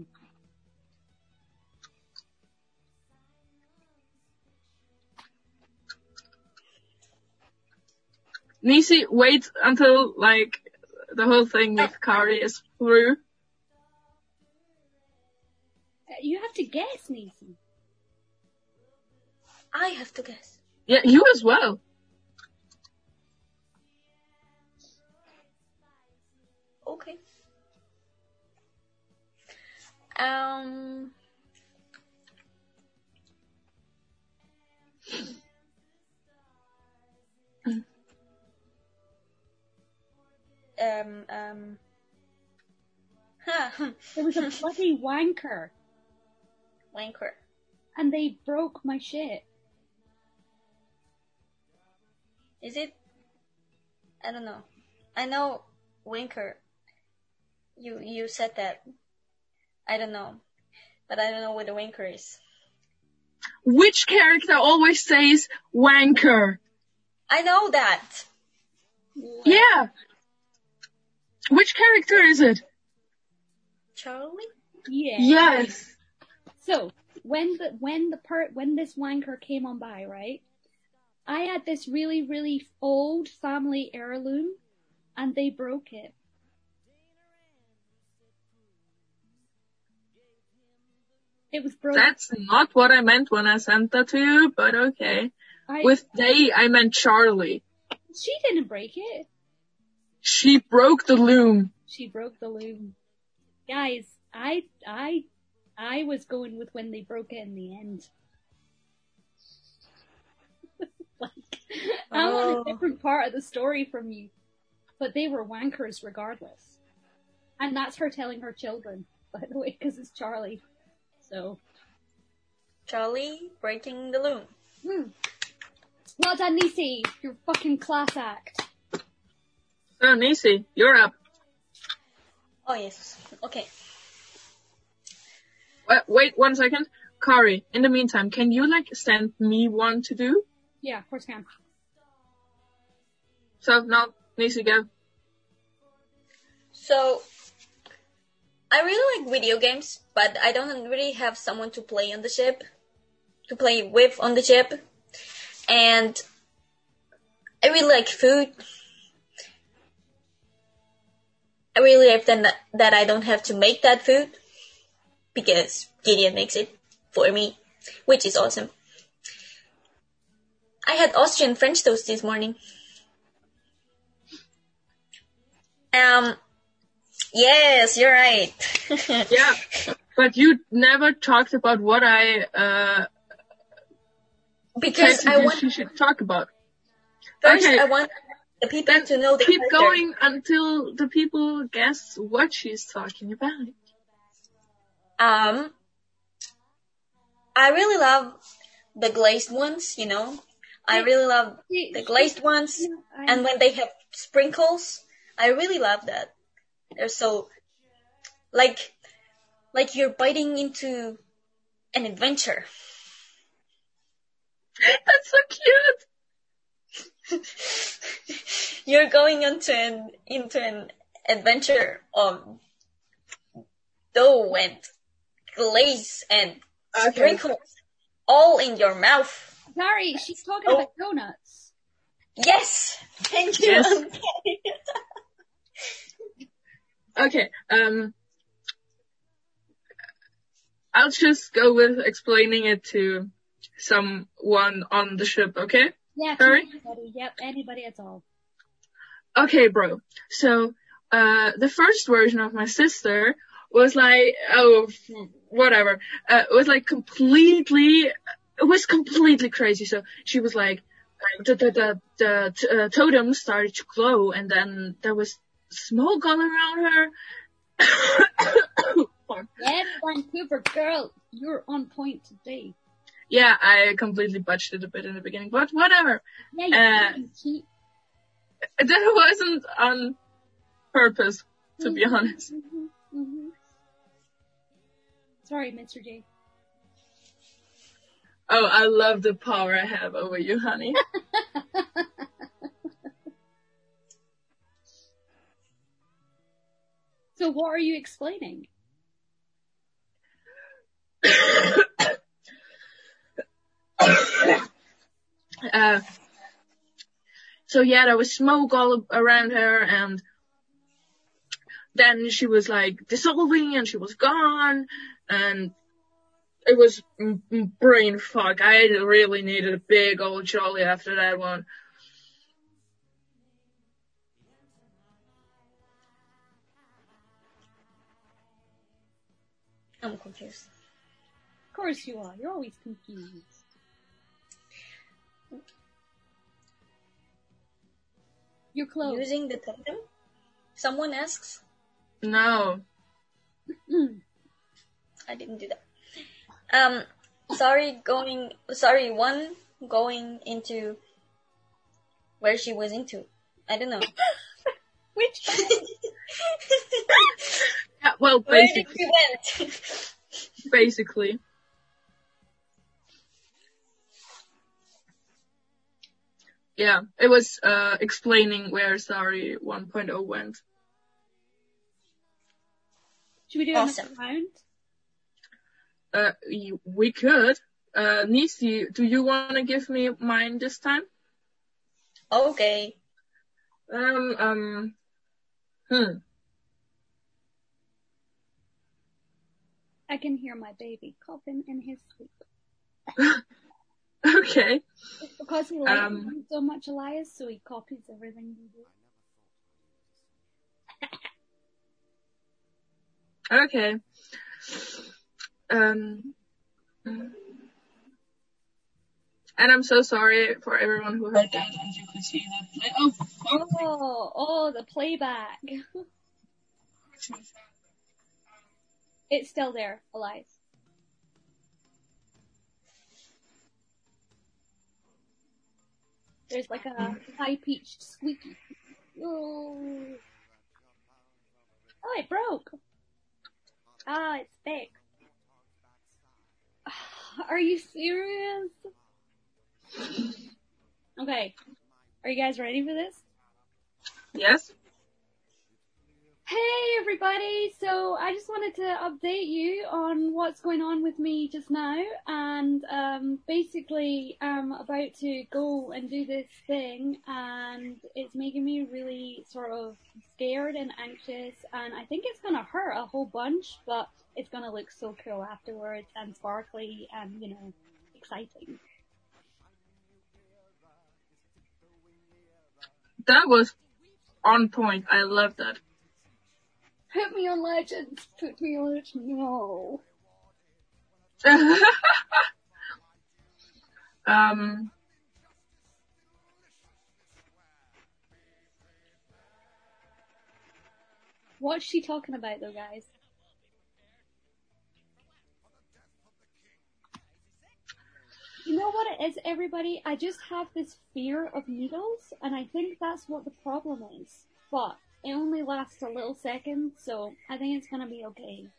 Nisi, wait until, like, the whole thing with Kari is through. You have to guess, Nisi. I have to guess. Yeah, you as well. Okay. There was a bloody wanker, Wanker. and they broke my shit. Is it? I don't know. I know Winker. You said that. I don't know. But I don't know what the Winker is. Which character always says wanker? I know that. Yeah. Which character is it? Charlie? Yeah. Yes. So when this wanker came on by, right? I had this really, really old family heirloom, and they broke it. It was broken. That's not what I meant when I sent that to you, but okay. With they, I meant Charlie. She didn't break it. She broke the loom. She broke the loom. Guys, I was going with when they broke it in the end. I want a different part of the story from you. But they were wankers regardless. And that's her telling her children, by the way, because it's Charlie. So. Charlie breaking the loom. Well done, Nisi. You're fucking class act. So, Nisi, you're up. Oh, yes. Okay. Wait 1 second. Kari, in the meantime, can you, send me one to do? Yeah, of course I can. So, now, Nisi, go. So, I really like video games, but I don't really have someone to play on the ship. To play with on the ship. And I really like food. I really like that I don't have to make that food. Because Gideon makes it for me. Which is awesome. I had Austrian French toast this morning. Yes, you're right. Yeah, but you never talked about what I, because I want you should talk about. First, okay. I want the people to know the keep character. going until the people guess what she's talking about. I really love the glazed ones, I really love the glazed ones, and when they have sprinkles, I really love that. They're so, like you're biting into an adventure. That's so cute. You're going into an adventure of dough and glaze and sprinkles all in your mouth. Sorry, she's talking about donuts. Yes, thank you. Yes. Okay, I'll just go with explaining it to someone on the ship, okay? Yeah, Sorry? anybody. Yep, anybody at all. Okay, bro. So, the first version of my sister was whatever. It was completely crazy. So she was like, the totem started to glow, and then there was smoke all around her. Yes, Vancouver girl, you're on point today. Yeah, I completely botched it a bit in the beginning, but whatever. Yeah, That wasn't on purpose, to be honest. Sorry, Mr. J. Oh, I love the power I have over you, honey. So what are you explaining? So yeah, there was smoke all around her, and then she was dissolving, and she was gone, and it was brain fuck. I really needed a big old jolly after that one. I'm confused. Of course you are. You're always confused. You're close. Using the totem? Someone asks? No. I didn't do that. One going into where she was into. I don't know. Which? Yeah, well, Where basically. did she went? Basically. Yeah, it was explaining where Sari 1.0 went. Should we do Awesome. another round? We could. Nisi, do you want to give me mine this time? Okay. I can hear my baby coughing in his sleep. Okay. It's because he likes me so much, Elias, so he copies everything we do. Okay. And I'm so sorry for everyone who heard that. As you could see that. Oh, the playback. It's still there, Elias. There's like a high-pitched squeaky. Oh, it broke. Ah, it's fixed. Are you serious? Okay. Are you guys ready for this? Yes. Hey everybody, so I just wanted to update you on what's going on with me just now, and basically I'm about to go and do this thing, and it's making me really sort of scared and anxious, and I think it's gonna hurt a whole bunch, but it's gonna look so cool afterwards, and sparkly, and, you know, exciting. That was on point. I love that. Put me on Legends. Put me on Legends. No. What's she talking about though, guys? You know what it is, everybody? I just have this fear of needles, and I think that's what the problem is. But it only lasts a little second, so I think it's gonna be okay.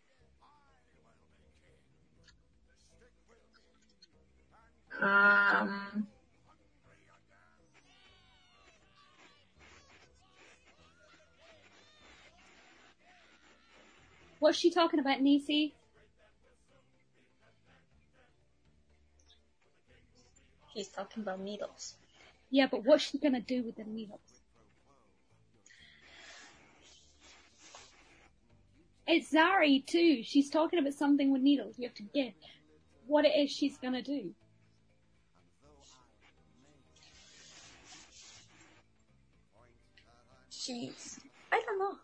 What's she talking about, Nisi? He's talking about needles. Yeah, but what's she gonna do with the needles? It's Zari too. She's talking about something with needles. You have to guess what it is she's gonna do. I don't know.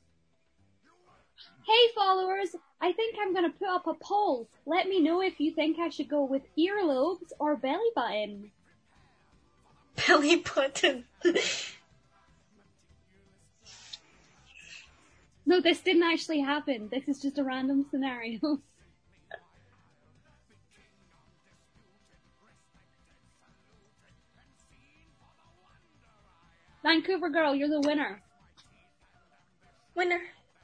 Hey followers, I think I'm gonna put up a poll. Let me know if you think I should go with earlobes or belly button. Belly button. No, this didn't actually happen. This is just a random scenario. Vancouver girl, you're the winner. Winner.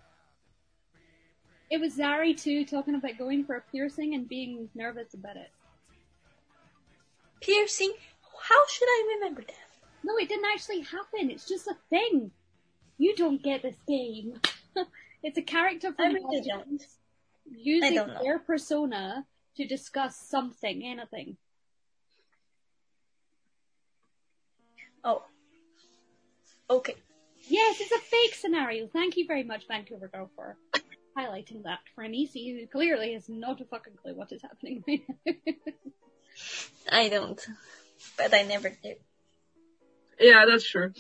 It was Zari too, talking about going for a piercing and being nervous about it. Piercing? How should I remember that? No, it didn't actually happen. It's just a thing. You don't get this game. It's a character from Legends using their persona to discuss something, anything. Oh. Okay. Yes, it's a fake scenario. Thank you very much, Vancouver girl, for highlighting that for Anisi, who clearly has not a fucking clue what is happening right now. I don't. But I never do. Yeah, that's true.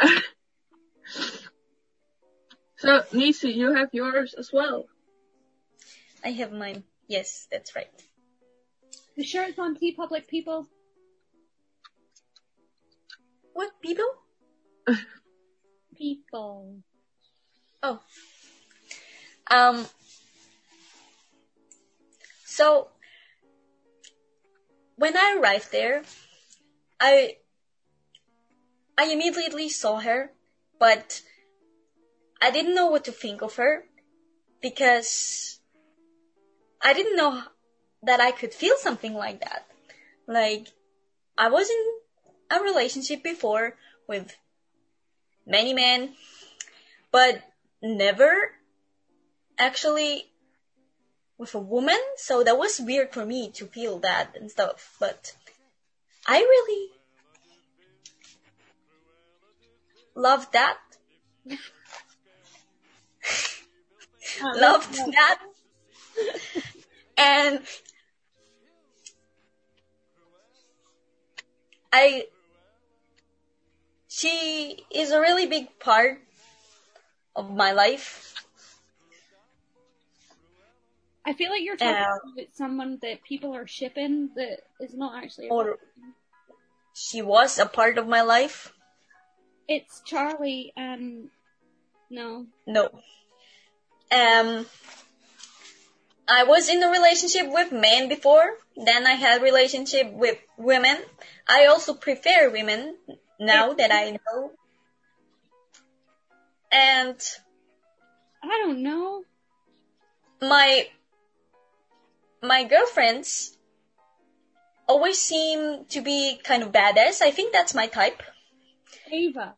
So, Nisi, you have yours as well. I have mine. Yes, that's right. The shirt's on TeePublic, people. What, people? People. Oh. So, when I arrived there, I immediately saw her, but I didn't know what to think of her, because I didn't know that I could feel something like that. Like, I was in a relationship before with many men, but never actually with a woman, so that was weird for me to feel that and stuff, but I really loved that. Loved that. And she is a really big part of my life. I feel like you're talking about someone that people are shipping that is not actually. Or she was a part of my life. It's Charlie and no. No. I was in a relationship with men before. Then I had a relationship with women. I also prefer women now that I know. And I don't know. My girlfriends always seem to be kind of badass. I think that's my type. Ava.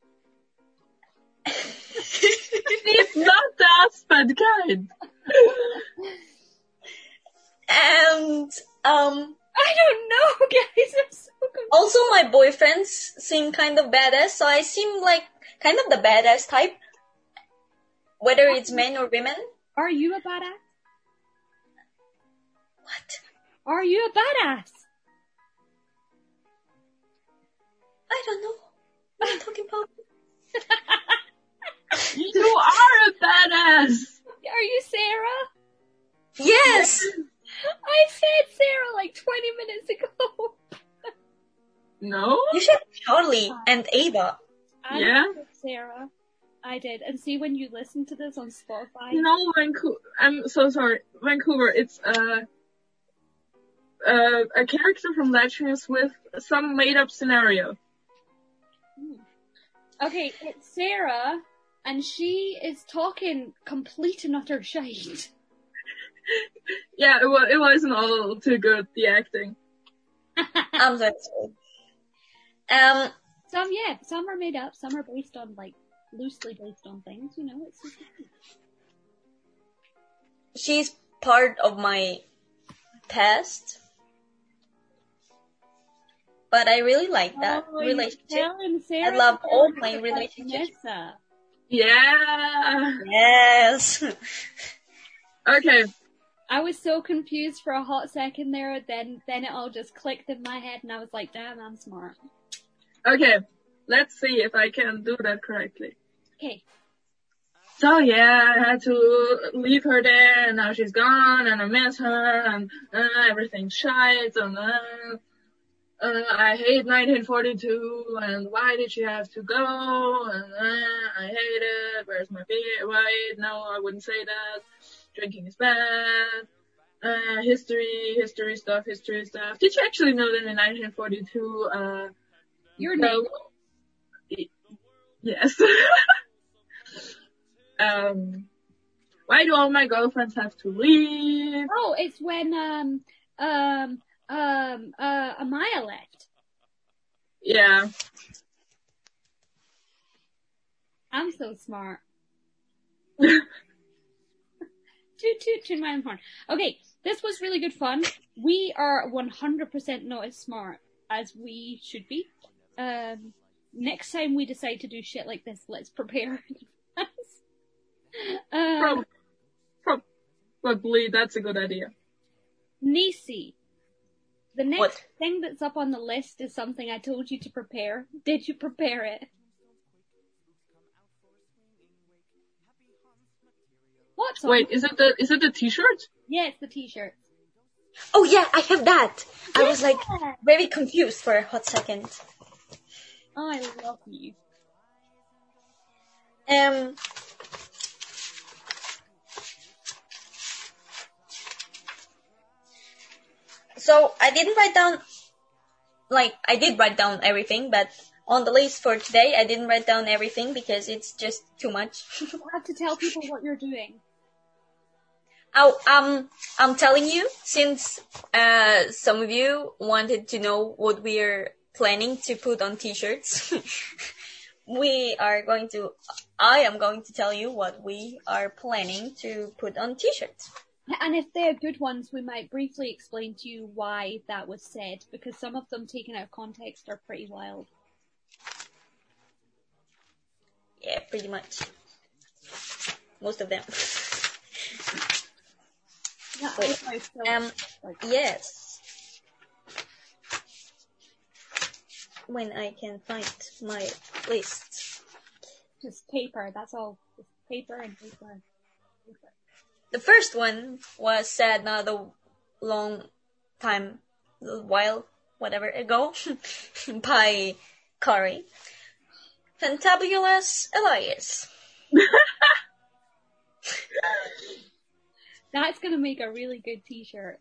It's not the husband kind. And I don't know, guys. I'm so confused. also my boyfriends seem kind of badass, so I seem like kind of the badass type, whether it's men or women. Are you a badass? What? Are you a badass? I don't know what I'm talking about. You are a badass. Are you Sarah? Yes. I said Sarah like 20 minutes ago. No? You said Charlie and Ava. I Yeah. said Sarah. I did. And see, when you listen to this on Spotify. No, Vancouver. I'm so sorry. Vancouver, it's a character from Legends with some made up scenario. Okay, it's Sarah, and she is talking complete and utter shite. Yeah, it wasn't all too good, the acting. I'm so sorry. Some are made up, some are based on, like, loosely based on things, you know, it's just... She's part of my past. But I really like that relationship. I love all my relationships. Nessa. Yeah. Yes. Okay. I was so confused for a hot second there, then it all just clicked in my head and I was like, damn, I'm smart. Okay. Let's see if I can do that correctly. Okay. So yeah, I had to leave her there and now she's gone and I miss her and everything's shite and I hate 1942 and why did she have to go and I hate it, where's my beer, wait, no, I wouldn't say that, drinking is bad, history stuff. Did you actually know that in 1942, Your name? Yes. Why do all my girlfriends have to leave? Oh, it's when, Amaya left. Yeah. I'm so smart. Toot my own horn. Okay, this was really good fun. We are 100% not as smart as we should be. Next time we decide to do shit like this, let's prepare. Probably that's a good idea. Nisi, the next What? thing that's up on the list is something I told you to prepare. Did you prepare it? What's on? Wait, is it the t-shirt? Yeah, it's the t-shirt. Oh yeah, I have that. I was like very confused for a hot second. Oh, I love you. So I didn't write down, I did write down everything, but on the list for today, I didn't write down everything because it's just too much. You have to tell people what you're doing. I'm telling you, since some of you wanted to know what we're planning to put on t-shirts, I am going to tell you what we are planning to put on t-shirts. And if they're good ones, we might briefly explain to you why that was said, because some of them taken out of context are pretty wild. Yeah, pretty much. Most of them. Yeah, Wait. I still, Yes. When I can find my list. just paper, that's all. Just paper and paper. The first one was said not a long time, a while, whatever ago, by Kari. Fantabulous Elias. That's gonna make a really good t-shirt.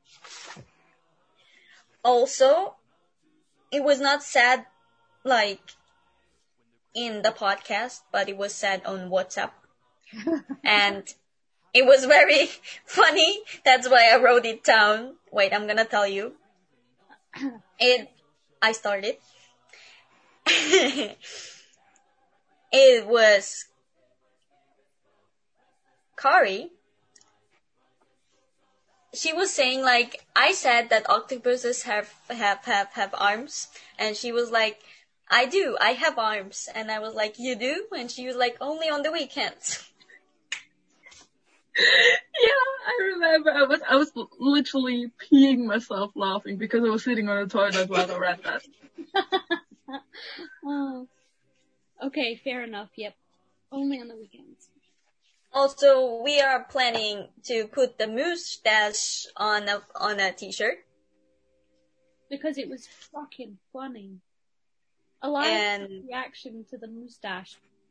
Also, it was not said like in the podcast, but it was said on WhatsApp. And it was very funny. That's why I wrote it down. Wait, I'm gonna tell you. I started. It was Kari. She was saying like, I said that octopuses have arms, and she was like, I do, I have arms, and I was like, you do? And she was like, only on the weekends. Yeah, I remember. I was literally peeing myself laughing because I was sitting on the toilet while I read that. Oh. Okay, fair enough, yep. Only on the weekends. Also, we are planning to put the mustache on a t-shirt. Because it was fucking funny. A lot of reaction to the mustache.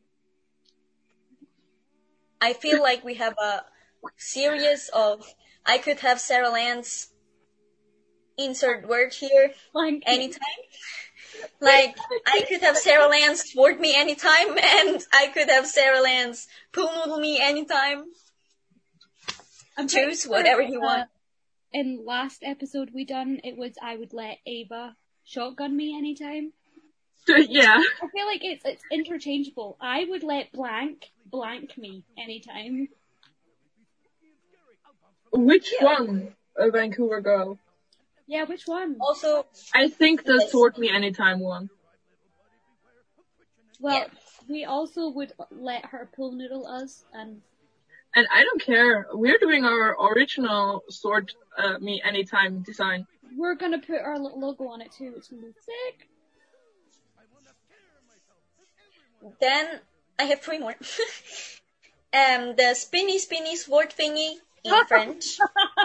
I feel like we have a series of, I could have Sarah Lance insert word here anytime. Like, I could have Sarah Lance thwart me anytime, and I could have Sarah Lance pool noodle me anytime. Choose whatever you want. In last episode we done, it was I would let Ava shotgun me anytime. Yeah. I feel like it's interchangeable. I would let blank me anytime. Which one? A Vancouver girl. Yeah, which one? Also, I think the thwart me anytime one. Well, we also would let her pool noodle us, and I don't care. We're doing our original sword me anytime design. We're gonna put our little logo on it too. It's gonna be sick. Then I have 3 more. The spinny sword thingy in French.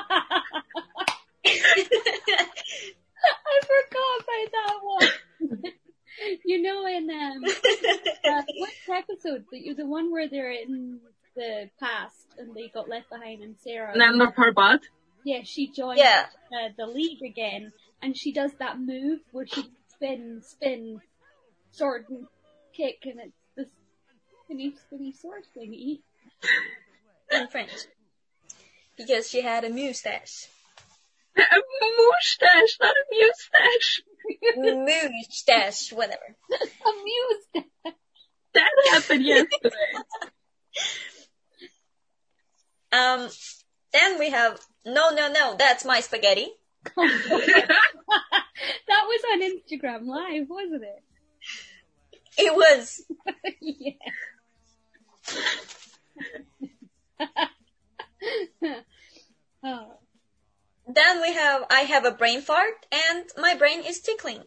I forgot about that one. You know, in which episode? The one where they're in the past and they got left behind, and Sarah. Nanda Parbat. Yeah, she joined the league again, and she does that move where she spin, sword, and kick, and it's this spinny sword thingy. In French. Because she had a mustache. A mustache, not a mustache. Mustache, whatever. A mustache. That happened yesterday. Then we have no, that's my spaghetti. That was on Instagram Live, wasn't it? It was. Yeah. Oh. Then I have a brain fart, and my brain is tickling.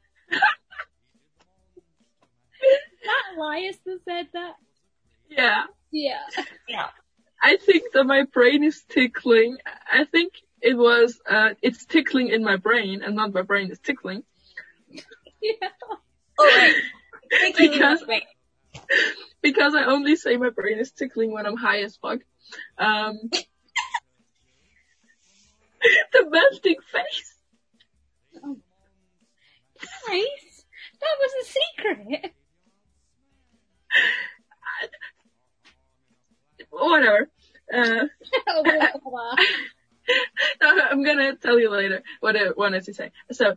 That Elias that said that? Yeah. Yeah. Yeah. I think that my brain is tickling. I think it was, it's tickling in my brain and not my brain is tickling. Yeah. Alright. Tickling in my brain. Because I only say my brain is tickling when I'm high as fuck. The melting face. Oh. Nice. That was a secret. Whatever. No, I'm gonna tell you later what I wanted to say. So,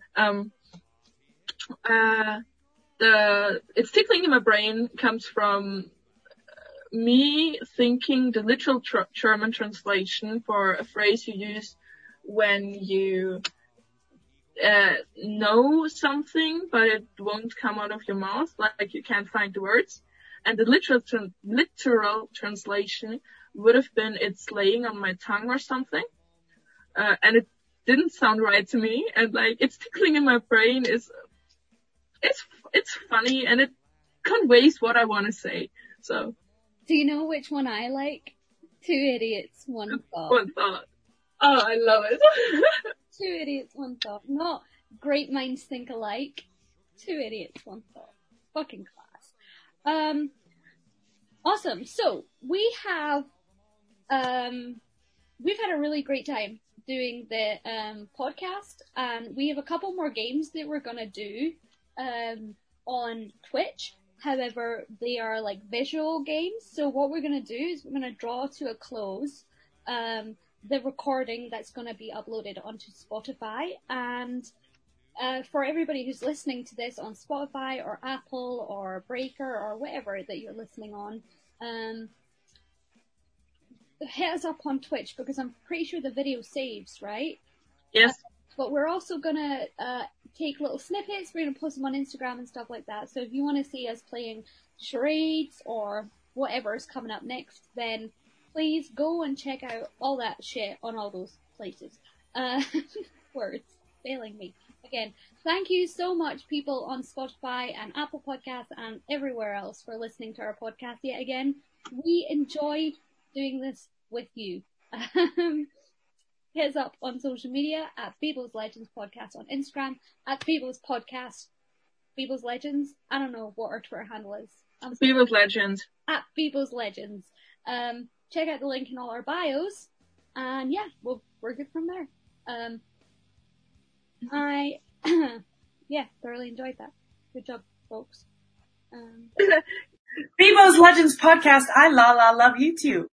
it's tickling in my brain comes from me thinking the literal German translation for a phrase you use when you know something, but it won't come out of your mouth, like you can't find the words. And the literal translation would have been "it's laying on my tongue" or something. And it didn't sound right to me. And like, it's tickling in my brain. It's funny and it conveys what I want to say. So. Do you know which one I like? Two idiots, one thought. One thought. Oh, I love it. Two idiots, one thought. Not great minds think alike. Two idiots, one thought. Fucking class. Awesome. So we have, we've had a really great time doing the podcast, and we have a couple more games that we're gonna do on Twitch. However, they are like visual games. So what we're gonna do is we're gonna draw to a close the recording that's gonna be uploaded onto Spotify, and for everybody who's listening to this on Spotify or Apple or Breaker or whatever that you're listening on, hit us up on Twitch, because I'm pretty sure the video saves, right? Yes. But we're also gonna take little snippets. We're gonna post them on Instagram and stuff like that. So if you want to see us playing charades or whatever is coming up next, then please go and check out all that shit on all those places. Words failing me again. Thank you so much, people on Spotify and Apple Podcasts and everywhere else, for listening to our podcast yet again. We enjoy doing this with you. Hit us up on social media at Beebles Legends Podcast on Instagram, at Beebles Podcast, Beebles Legends. I don't know what our Twitter handle is. Beebles Legends. At Beebles Legends. Check out the link in all our bios, and yeah, we're good from there. I thoroughly enjoyed that. Good job, folks. Beebles Legends Podcast. I love you too.